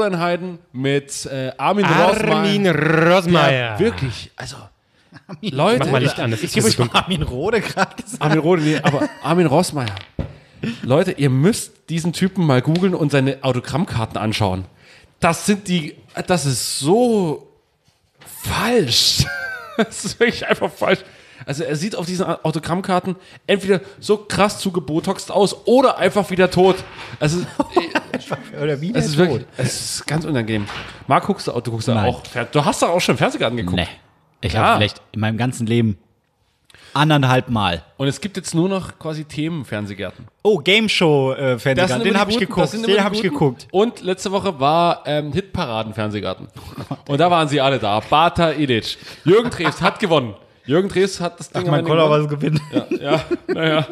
mit Armin Rosmeier. Ja, wirklich, also Leute, Mach mal Licht an, das ist so dunkel. Armin Rohde gerade gesagt. Armin Rohde, nee, aber Armin Rossmeier. Leute, ihr müsst diesen Typen mal googeln und seine Autogrammkarten anschauen. Das ist so falsch. Das ist wirklich einfach falsch. Also er sieht auf diesen Autogrammkarten entweder so krass zugebotoxt aus oder einfach wieder tot. Also Oder wie es ist wirklich, es ist ganz unangenehm. Marc, guckst du Nein. auch? Du hast doch auch schon Fernsehgarten geguckt. Nee. Ich Ja. habe vielleicht in meinem ganzen Leben 1,5 Mal. Und es gibt jetzt nur noch quasi Themen-Fernsehgärten. Oh, Game Show Fernsehgarten. Den habe ich geguckt. Den habe ich geguckt. Und letzte Woche war Hitparaden-Fernsehgarten. Und da waren sie alle da. Bata Ilic. Jürgen Drews hat gewonnen. Jürgen Drews hat das Ding am Man Ende konnte auch gewonnen. was gewinnen. Ja, naja.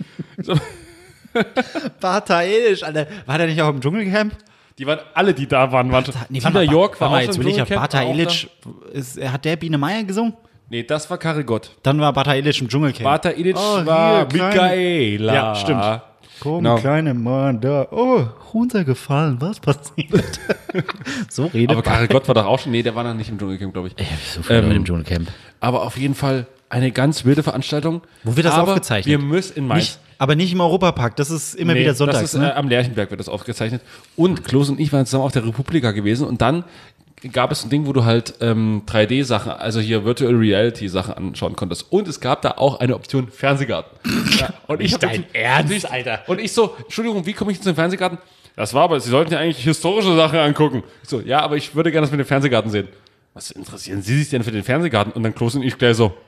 Bata Elisch, Alter. War der nicht auch im Dschungelcamp? Die waren alle, die da waren schon. Tina York war auch jetzt schon will ich ja Dschungelcamp, Bata war auch Elic. Hat der Biene Meier gesungen? da. Nee, das war Karel Gott. Dann war Bata Elic im Dschungelcamp. Bata Ilic Oh, war hier, klein. Michaela. Ja, stimmt. Komm, Genau. kleine Mann, da. Oh, runtergefallen, was passiert? So redet Aber Karel Gott war doch auch schon. Nee, der war noch nicht im Dschungelcamp, glaube ich. so viel mit dem Dschungelcamp. Aber auf jeden Fall eine ganz wilde Veranstaltung. Wo wird das Aber aufgezeichnet? Wir müssen in Mainz. Nicht, aber nicht im Europapark, das ist immer wieder sonntags. Das ist, ne? am Lerchenberg wird das aufgezeichnet. Und Klose und ich waren zusammen auf der Republika gewesen und dann gab es ein Ding, wo du halt 3D-Sachen, also hier Virtual Reality-Sachen anschauen konntest. Und es gab da auch eine Option Fernsehgarten. Ja, und ich hab dein wirklich- Ernst, Alter. Und ich so, Entschuldigung, wie komme ich jetzt in den Fernsehgarten? Das war aber, Sie sollten ja eigentlich historische Sachen angucken. Ich so, ja, aber ich würde gerne das mit dem Fernsehgarten sehen. Was interessieren Sie sich denn für den Fernsehgarten? Und dann Klose und ich gleich so,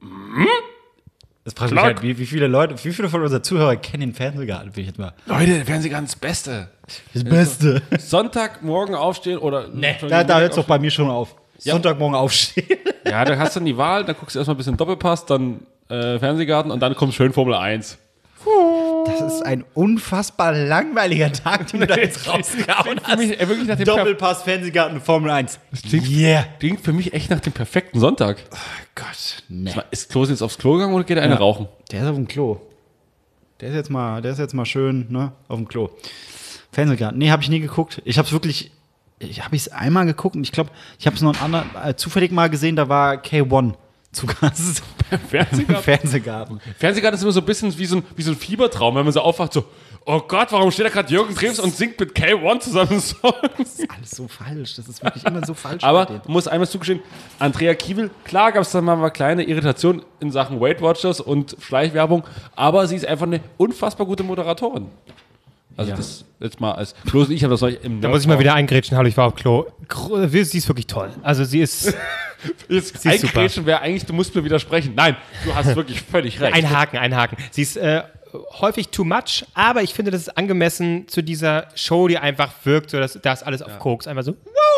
Das fragt mich halt, wie viele von unseren Zuhörern kennen den Fernsehgarten? Will ich jetzt mal. Leute, der Fernsehgarten ist das Beste. Das Beste. Sonntagmorgen aufstehen oder... Da hört es doch bei mir schon auf. Ja. Sonntagmorgen aufstehen. Ja, da hast du dann die Wahl, dann guckst du erstmal ein bisschen Doppelpass, dann Fernsehgarten und dann kommt schön Formel 1. Das ist ein unfassbar langweiliger Tag, den du da jetzt rausgehauen Für mich hast. wirklich nach dem Doppelpass, Fernsehgarten, Formel 1. klingt für mich echt nach dem perfekten Sonntag. Gott, nee. Ist Klose jetzt aufs Klo gegangen oder geht er eine rauchen? Der ist auf dem Klo. Der ist jetzt mal schön, ne, auf dem Klo. Fernsehgarten. Nee, habe ich nie geguckt. Ich habe es einmal geguckt und ich glaube, ich habe es noch zufällig mal gesehen, da war K1 zu Gast im Fernsehgarten? Fernsehgarten. Fernsehgarten ist immer so ein bisschen wie so ein Fiebertraum, wenn man so aufwacht, so, oh Gott, warum steht da gerade Jürgen Drews und singt mit K1 zusammen Songs? Das ist alles so falsch. Das ist wirklich immer so falsch. Aber bei denen. man muss einmal zugestehen, Andrea Kiewel, klar gab es dann mal kleine Irritationen in Sachen Weight Watchers und Schleichwerbung, aber sie ist einfach eine unfassbar gute Moderatorin. Also Ja. das jetzt mal als Klose und ich habe das euch im Da muss ich mal wieder eingrätschen. Hallo, ich war auf Klo. Sie ist wirklich toll. Also sie ist Jetzt Sie ist super. eingrätschen wäre eigentlich, du musst mir widersprechen. Nein, du hast wirklich völlig recht. einhaken. Sie ist häufig too much, aber ich finde, das ist angemessen zu dieser Show, die einfach wirkt, so dass das alles auf Koks einfach so, wow,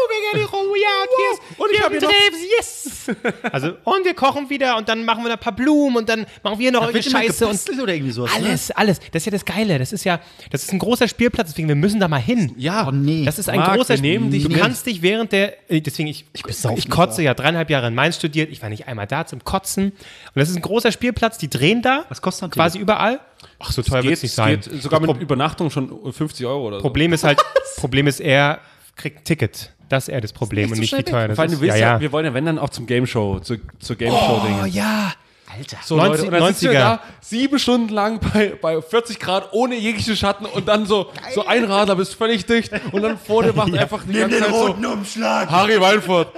wir gehen die Ruhe, ja, und ich hab hier noch- yes. Also, und wir kochen wieder und dann machen wir noch ein paar Blumen und dann machen wir noch Wird irgendeine immer Scheiße und gebastelt oder irgendwie sowas. alles. Das ist ja das Geile. Das ist ein großer Spielplatz, deswegen wir müssen da mal hin. Ja, Oh nee. Das ist ein Marc, großer wir nehmen dich Du mit. kannst dich während der, deswegen ich besaufen kotze ja 3,5 Jahre in Mainz studiert, ich war nicht einmal da zum Kotzen. Und das ist ein großer Spielplatz, die drehen da. Was kostet ein quasi überall. Ach, so teuer wird es nicht sein. geht sogar mit Übernachtung schon 50 Euro oder so. Problem ist, er kriegt ein Ticket. Das ist eher das Problem und nicht wie teuer das Vor allem, ist. du willst ja, wir wollen ja, wenn dann auch zum Game Show, zur Game Show-Ding. Oh ja. Alter. So, 90 Leute, und dann sitzen wir 90er. da 7 Stunden lang bei 40 Grad ohne jegliche Schatten und dann so ein Radler bist völlig dicht und dann vor dir macht einfach die ganze Zeit so Umschlag. Harry Weinfurt.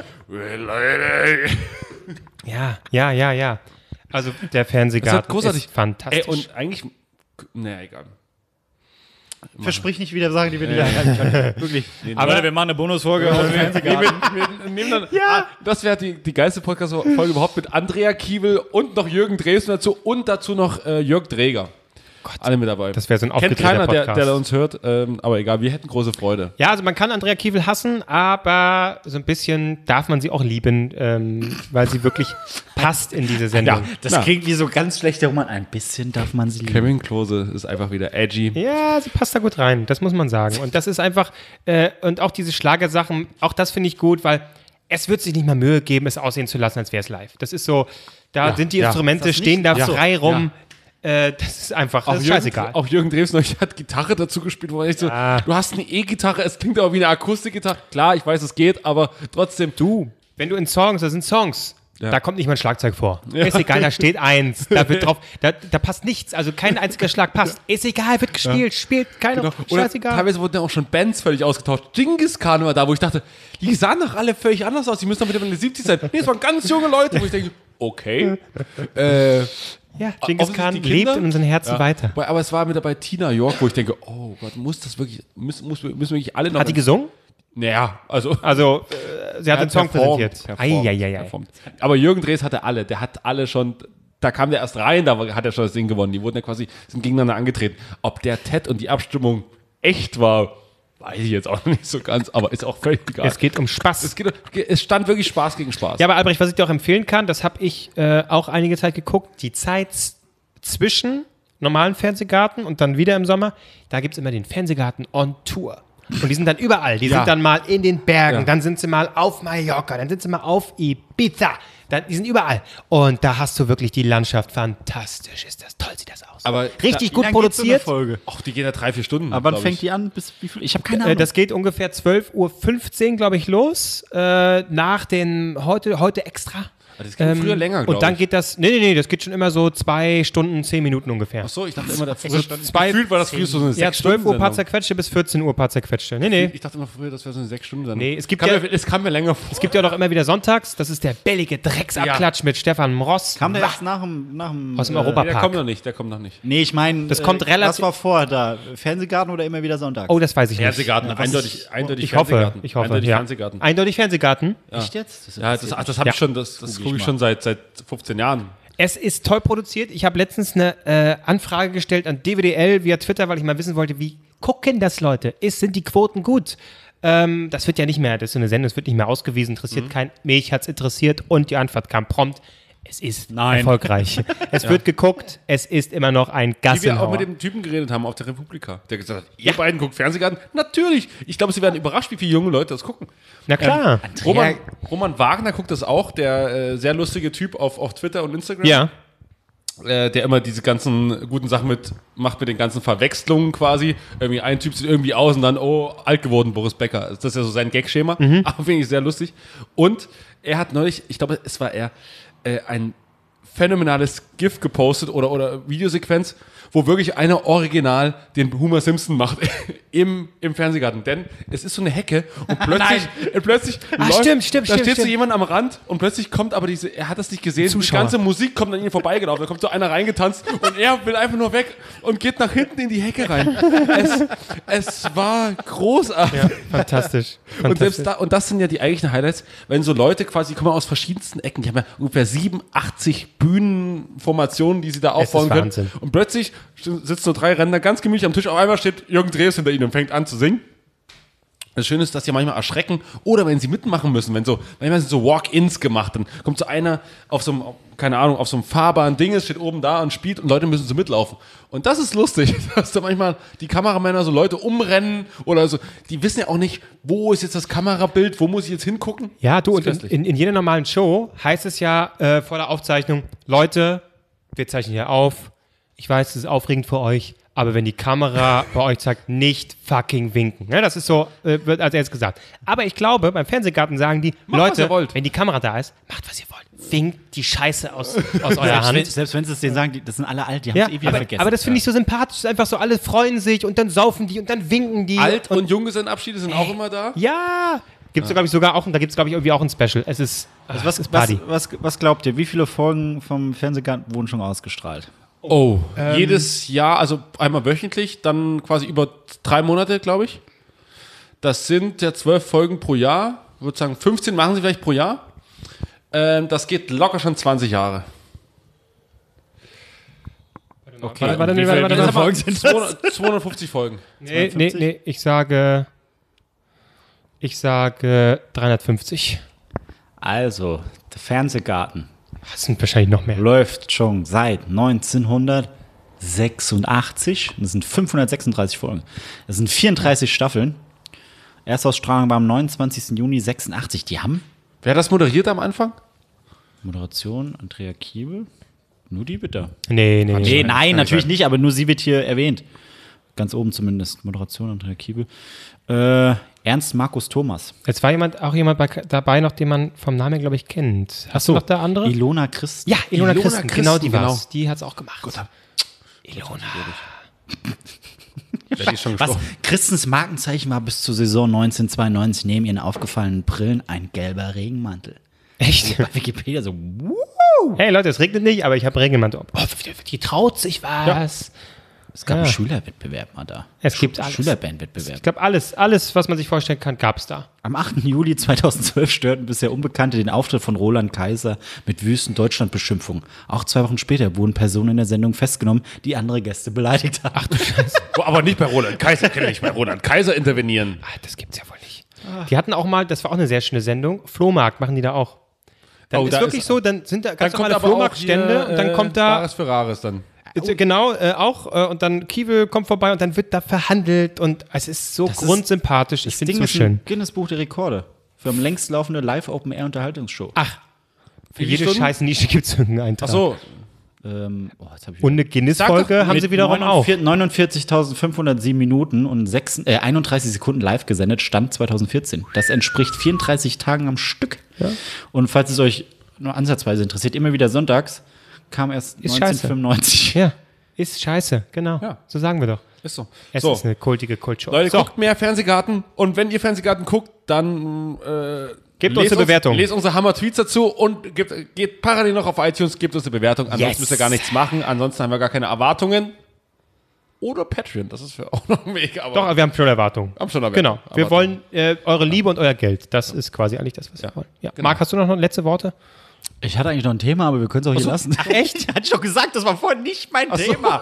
Ja. Also der Fernsehgarten Das wird großartig. ist fantastisch. Ey, und eigentlich, naja, egal. Versprich nicht wieder Sachen, die wir nicht einhalten können. Wirklich. Aber- wir machen eine Bonusfolge aus dem Fernsehgarten. Wir nehmen dann, das wäre die geilste Podcast-Folge überhaupt mit Andrea Kiewel und noch Jürgen Dresden dazu und dazu noch Jörg Dreger. Alle mit dabei. Das wäre so ein Kennt aufgedrehter keiner, Podcast. der uns hört, aber egal, wir hätten große Freude. Ja, also man kann Andrea Kiewel hassen, aber so ein bisschen darf man sie auch lieben, weil sie wirklich passt in diese Sendung. Das klingt wie so ganz schlechter Roman. Ein bisschen darf man sie lieben. Kevin Klose ist einfach wieder edgy. Ja, sie passt da gut rein, das muss man sagen. Und das ist einfach, und auch diese Schlagersachen, auch das finde ich gut, weil es wird sich nicht mal Mühe geben, es aussehen zu lassen, als wäre es live. Das ist so, da sind die Instrumente, Ist das stehen da nicht? frei rum. Das ist einfach, das ist scheißegal. Auch Jürgen Dresden hat Gitarre dazu gespielt, wo man echt so, du hast eine E-Gitarre, es klingt aber wie eine Akustikgitarre. Klar, ich weiß, es geht, aber trotzdem. Wenn du in Songs, das sind Songs, Ja. da kommt nicht mal ein Schlagzeug vor. Ist egal, da steht eins, da wird drauf, da passt nichts, also kein einziger Schlag passt. Ist egal, wird gespielt, spielt keine Rolle, Oder scheißegal. teilweise wurden ja auch schon Bands völlig ausgetauscht. Genghis Khan war da, wo ich dachte, die sahen doch alle völlig anders aus, die müssen doch wieder in den 70 sein. Nee, es waren ganz junge Leute, wo ich denke, okay. Ja, Genghis offensichtlich Khan die Kinder- lebt in unseren Herzen weiter. Aber es war mit dabei Tina York, wo ich denke, oh Gott, muss das wirklich, müssen wirklich alle noch. Hat die gesungen? Naja, also. Also, sie hat den Song präsentiert. Eieiei. Performt. Aber Jürgen Drees hatte alle, der hat alle schon, da kam der erst rein, da hat er schon das Ding gewonnen. Die wurden ja quasi, sind gegeneinander angetreten. Ob der Ted und die Abstimmung echt war, weiß ich jetzt auch noch nicht so ganz, aber ist auch völlig egal. Es geht um Spaß. Es stand wirklich Spaß gegen Spaß. Ja, aber Albrecht, was ich dir auch empfehlen kann, das habe ich auch einige Zeit geguckt, die Zeit zwischen normalen Fernsehgarten und dann wieder im Sommer, da gibt es immer den Fernsehgarten on Tour. Und die sind dann überall. Die sind dann mal in den Bergen, dann sind sie mal auf Mallorca, dann sind sie mal auf Ibiza. Die sind überall. Und da hast du wirklich die Landschaft. Fantastisch ist das. Toll sieht das aus. Aber richtig Wie gut lange geht's so eine produziert. Folge? Ach, die gehen ja 3-4 Stunden. Aber wann glaub fängt ich. die an? Bis wie viel? Ich habe keine Ahnung. Das geht ungefähr 12:15 Uhr, glaube ich, los. Nach den heute extra. Das ging früher länger, glaub Und dann ich. geht das, nee, das geht schon immer so 2 Stunden, 10 Minuten ungefähr. Ach so, ich dachte immer, So gefühlt war das früher so eine 6 Ja, 12 Uhr paar Sendung. zerquetschte bis 14 Uhr paar zerquetschte. Nee. Ich dachte immer früher, das wäre so eine 6 Stunden Sendung. Nee, es gibt Es kam mir länger vor. Es gibt ja doch immer wieder sonntags, das ist der billige Drecksabklatsch mit Stefan Ross. Kam der erst nach dem Aus dem Der Europapark. kommt noch nicht. Nee, ich meine, Das kommt relativ- Was war vorher da? Fernsehgarten oder immer wieder Sonntag? Oh, das weiß ich nicht. Fernsehgarten, was eindeutig Ich hoffe, Eindeutig ja. Eindeutig Fernsehgarten. Eindeutig Fernsehgarten. Echt jetzt? Ja, das habe ich schon, das gucke ich schon seit 15 Jahren. Es ist toll produziert. Ich habe letztens eine Anfrage gestellt an DWDL via Twitter, weil ich mal wissen wollte, wie gucken das Leute? Sind die Quoten gut? Das wird ja nicht mehr, das ist so eine Sendung, das wird nicht mehr ausgewiesen, interessiert kein. Mich hat es interessiert und die Antwort kam prompt. Es ist erfolgreich. Es wird geguckt, es ist immer noch ein Wie wir auch Gassenhauer. mit dem Typen geredet haben auf der Republika, der gesagt hat, ihr beiden guckt Fernsehgarten? Natürlich. Ich glaube, sie werden überrascht, wie viele junge Leute das gucken. Na klar. Roman Wagner guckt das auch, der sehr lustige Typ auf Twitter und Instagram. Ja. Der immer diese ganzen guten Sachen macht mit den ganzen Verwechslungen quasi. Irgendwie ein Typ sieht irgendwie aus und dann, oh, alt geworden, Boris Becker. Das ist ja so sein Gag-Schema. Aber finde ich sehr lustig. Und er hat neulich, ich glaube, es war er, ein phänomenales GIF gepostet oder Videosequenz, wo wirklich einer original den Homer Simpson macht im Fernsehgarten. Denn es ist so eine Hecke und plötzlich Stimmt, da steht so stimmt. jemand am Rand und plötzlich kommt aber er hat das nicht gesehen, die Zuschauer. ganze Musik kommt an ihm vorbeigelaufen, da kommt so einer reingetanzt und er will einfach nur weg und geht nach hinten in die Hecke rein. Es war großartig. Ja, fantastisch. Und selbst und das sind ja die eigentlichen Highlights, wenn so Leute quasi, die kommen aus verschiedensten Ecken, die haben ja ungefähr 87 Bühnenformationen, die sie da aufbauen können. Wahnsinn. Und plötzlich sitzen so 3 Ränder ganz gemütlich am Tisch, auf einmal steht Jürgen Drees hinter ihnen und fängt an zu singen. Das Schöne ist, dass die manchmal erschrecken oder wenn sie mitmachen müssen, manchmal sind so Walk-ins gemacht, dann kommt so einer auf so einem, keine Ahnung, auf so einem fahrbaren Ding, steht oben da und spielt und Leute müssen so mitlaufen. Und das ist lustig, dass da manchmal die Kameramänner so Leute umrennen oder so, die wissen ja auch nicht, wo ist jetzt das Kamerabild, wo muss ich jetzt hingucken? Ja, du, und Das ist köstlich. in jeder normalen Show heißt es ja vor der Aufzeichnung, Leute, wir zeichnen hier auf, ich weiß, es ist aufregend für euch, aber wenn die Kamera bei euch sagt, nicht fucking winken. Ja, das ist so, wird als erstes gesagt. Aber ich glaube, beim Fernsehgarten sagen die, Macht, was Leute, ihr wollt. wenn die Kamera da ist, macht, was ihr wollt. Winkt die Scheiße aus eurer Hand. Selbst wenn sie es denen sagen, das sind alle alt, die haben Ja, es eh wieder vergessen. aber das finde ich so sympathisch. Es ist einfach so, alle freuen sich und dann saufen die und dann winken die. Alt- und Junggesellenabschiede sind auch immer da. Ja. Gibt es, glaube ich, sogar auch, und da gibt es, glaube ich, irgendwie auch ein Special. Es ist, was, ist Party. was glaubt ihr, wie viele Folgen vom Fernsehgarten wurden schon ausgestrahlt? Oh, jedes Jahr, also einmal wöchentlich, dann quasi über 3 Monate, glaube ich. Das sind ja 12 Folgen pro Jahr. Ich würde sagen, 15 machen sie vielleicht pro Jahr. Das geht locker schon 20 Jahre. Okay, warte, wie warte, viele warte. Folgen sind das? 250 Folgen. Nee, ich sage 350. Also, der Fernsehgarten Das sind wahrscheinlich noch mehr. läuft schon seit 1986. Das sind 536 Folgen. Das sind 34 Staffeln. Erstausstrahlung war am 29. Juni 86. Die haben Wer hat das moderiert am Anfang? Moderation Andrea Kiebel. Nur die bitte. Nee. Nee, nein, natürlich nicht, aber nur sie wird hier erwähnt. Ganz oben zumindest. Moderation Andrea Kiebel. Ernst Markus Thomas. Jetzt war auch jemand dabei, noch den man vom Namen, glaube ich, kennt. Hast du noch da andere? Ilona Christen. Ja, Ilona Ilona Christen, genau die Christen, war's. Die hat's auch gemacht. Ilona. Ja, die ist schon Was? gestorben. Christens Markenzeichen war bis zur Saison 1992 neben ihren aufgefallenen Brillen ein gelber Regenmantel. Echt? Bei Wikipedia so, Hey Leute, es regnet nicht, aber ich habe Regenmantel. Oh, die traut sich was. es gab Ja. einen Schülerwettbewerb mal da. Es gibt alles. Schülerbandwettbewerb. Ich glaube, alles, was man sich vorstellen kann, gab's da. Am 8. Juli 2012 störten bisher Unbekannte den Auftritt von Roland Kaiser mit wüsten Deutschlandbeschimpfungen. Auch 2 Wochen später wurden Personen in der Sendung festgenommen, die andere Gäste beleidigt haben. Ach du Scheiße. Aber nicht bei Roland Kaiser, kann nicht bei Roland Kaiser intervenieren. Ah, das gibt's ja wohl nicht. Die hatten auch mal, das war auch eine sehr schöne Sendung, Flohmarkt machen die da auch. Dann Oh, ist da wirklich ist- so, dann sind da ganz Dann kommt normale aber auch Flohmarktstände hier, und dann kommt da, Bares Ferraris dann. genau, auch, und dann Kiewel kommt vorbei und dann wird da verhandelt und es ist so grundsympathisch. Ich finde es so ist schön. ein Guinness-Buch der Rekorde. Für am längst laufende Live-Open-Air-Unterhaltungsshow. Ach, für Wie viele jede Stunden? scheiß Nische gibt es irgendeinen Eintrag. Ach so, Jetzt hab ich Und eine Guinness-Folge haben sie wiederum auch. 49.507 Minuten und 31 Sekunden live gesendet, Stand 2014. Das entspricht 34 Tagen am Stück. Ja. Und falls es euch nur ansatzweise interessiert, immer wieder sonntags, kam erst Ist scheiße. 1995. Ja, ist scheiße, genau. Ja. So sagen wir doch. ist so. Es so. ist eine kultige Kultshow. Leute, so, guckt mehr Fernsehgarten und wenn ihr Fernsehgarten guckt, dann gebt uns eine Bewertung. Lest unsere Hammer-Tweets dazu und geht parallel noch auf iTunes, gebt uns eine Bewertung. Ansonsten Yes. müsst ihr gar nichts machen. Ansonsten haben wir gar keine Erwartungen. Oder Patreon, das ist für auch noch ein Weg. Aber Doch, wir haben schon Erwartungen. Haben schon Erwartungen. Genau. Wir wollen eure Liebe und euer Geld. Das ist quasi eigentlich das, was wir wollen. Ja. genau. Marc, hast du noch letzte Worte? Ich hatte eigentlich noch ein Thema, aber wir können es auch hier lassen. Ach, echt? Hatte ich doch gesagt, das war vorhin nicht mein Thema.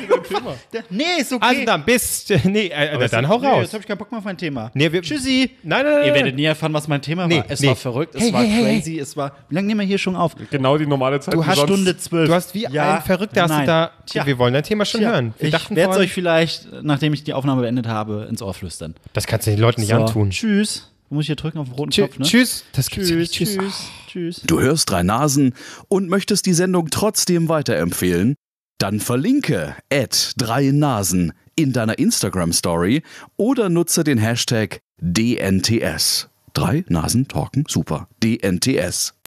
Nee, ist okay. Also dann dann hau raus. Jetzt habe ich keinen Bock mehr auf mein Thema. Nee, Tschüssi. Nein. Ihr werdet nie erfahren, was mein Thema war. Es war verrückt, es war crazy, es war. Wie lange nehmen wir hier schon auf? genau die normale Zeit. Du wie hast sonst. Stunde 12. Du hast wie ein Verrückter, hast du nein. da. Tja. Wir wollen dein Thema schon hören. Wir Ich dachten werde es vorhin- euch vielleicht, nachdem ich die Aufnahme beendet habe, ins Ohr flüstern. Das kannst du den Leuten nicht So, antun. Tschüss. Muss ich hier drücken auf den roten Knopf, ne? Tschüss. Das gibt's ja nicht. Tschüss. Tschüss. Du hörst 3 Nasen und möchtest die Sendung trotzdem weiterempfehlen? Dann verlinke @3Nasen in deiner Instagram-Story oder nutze den Hashtag DNTS. 3 Nasen talken super. DNTS.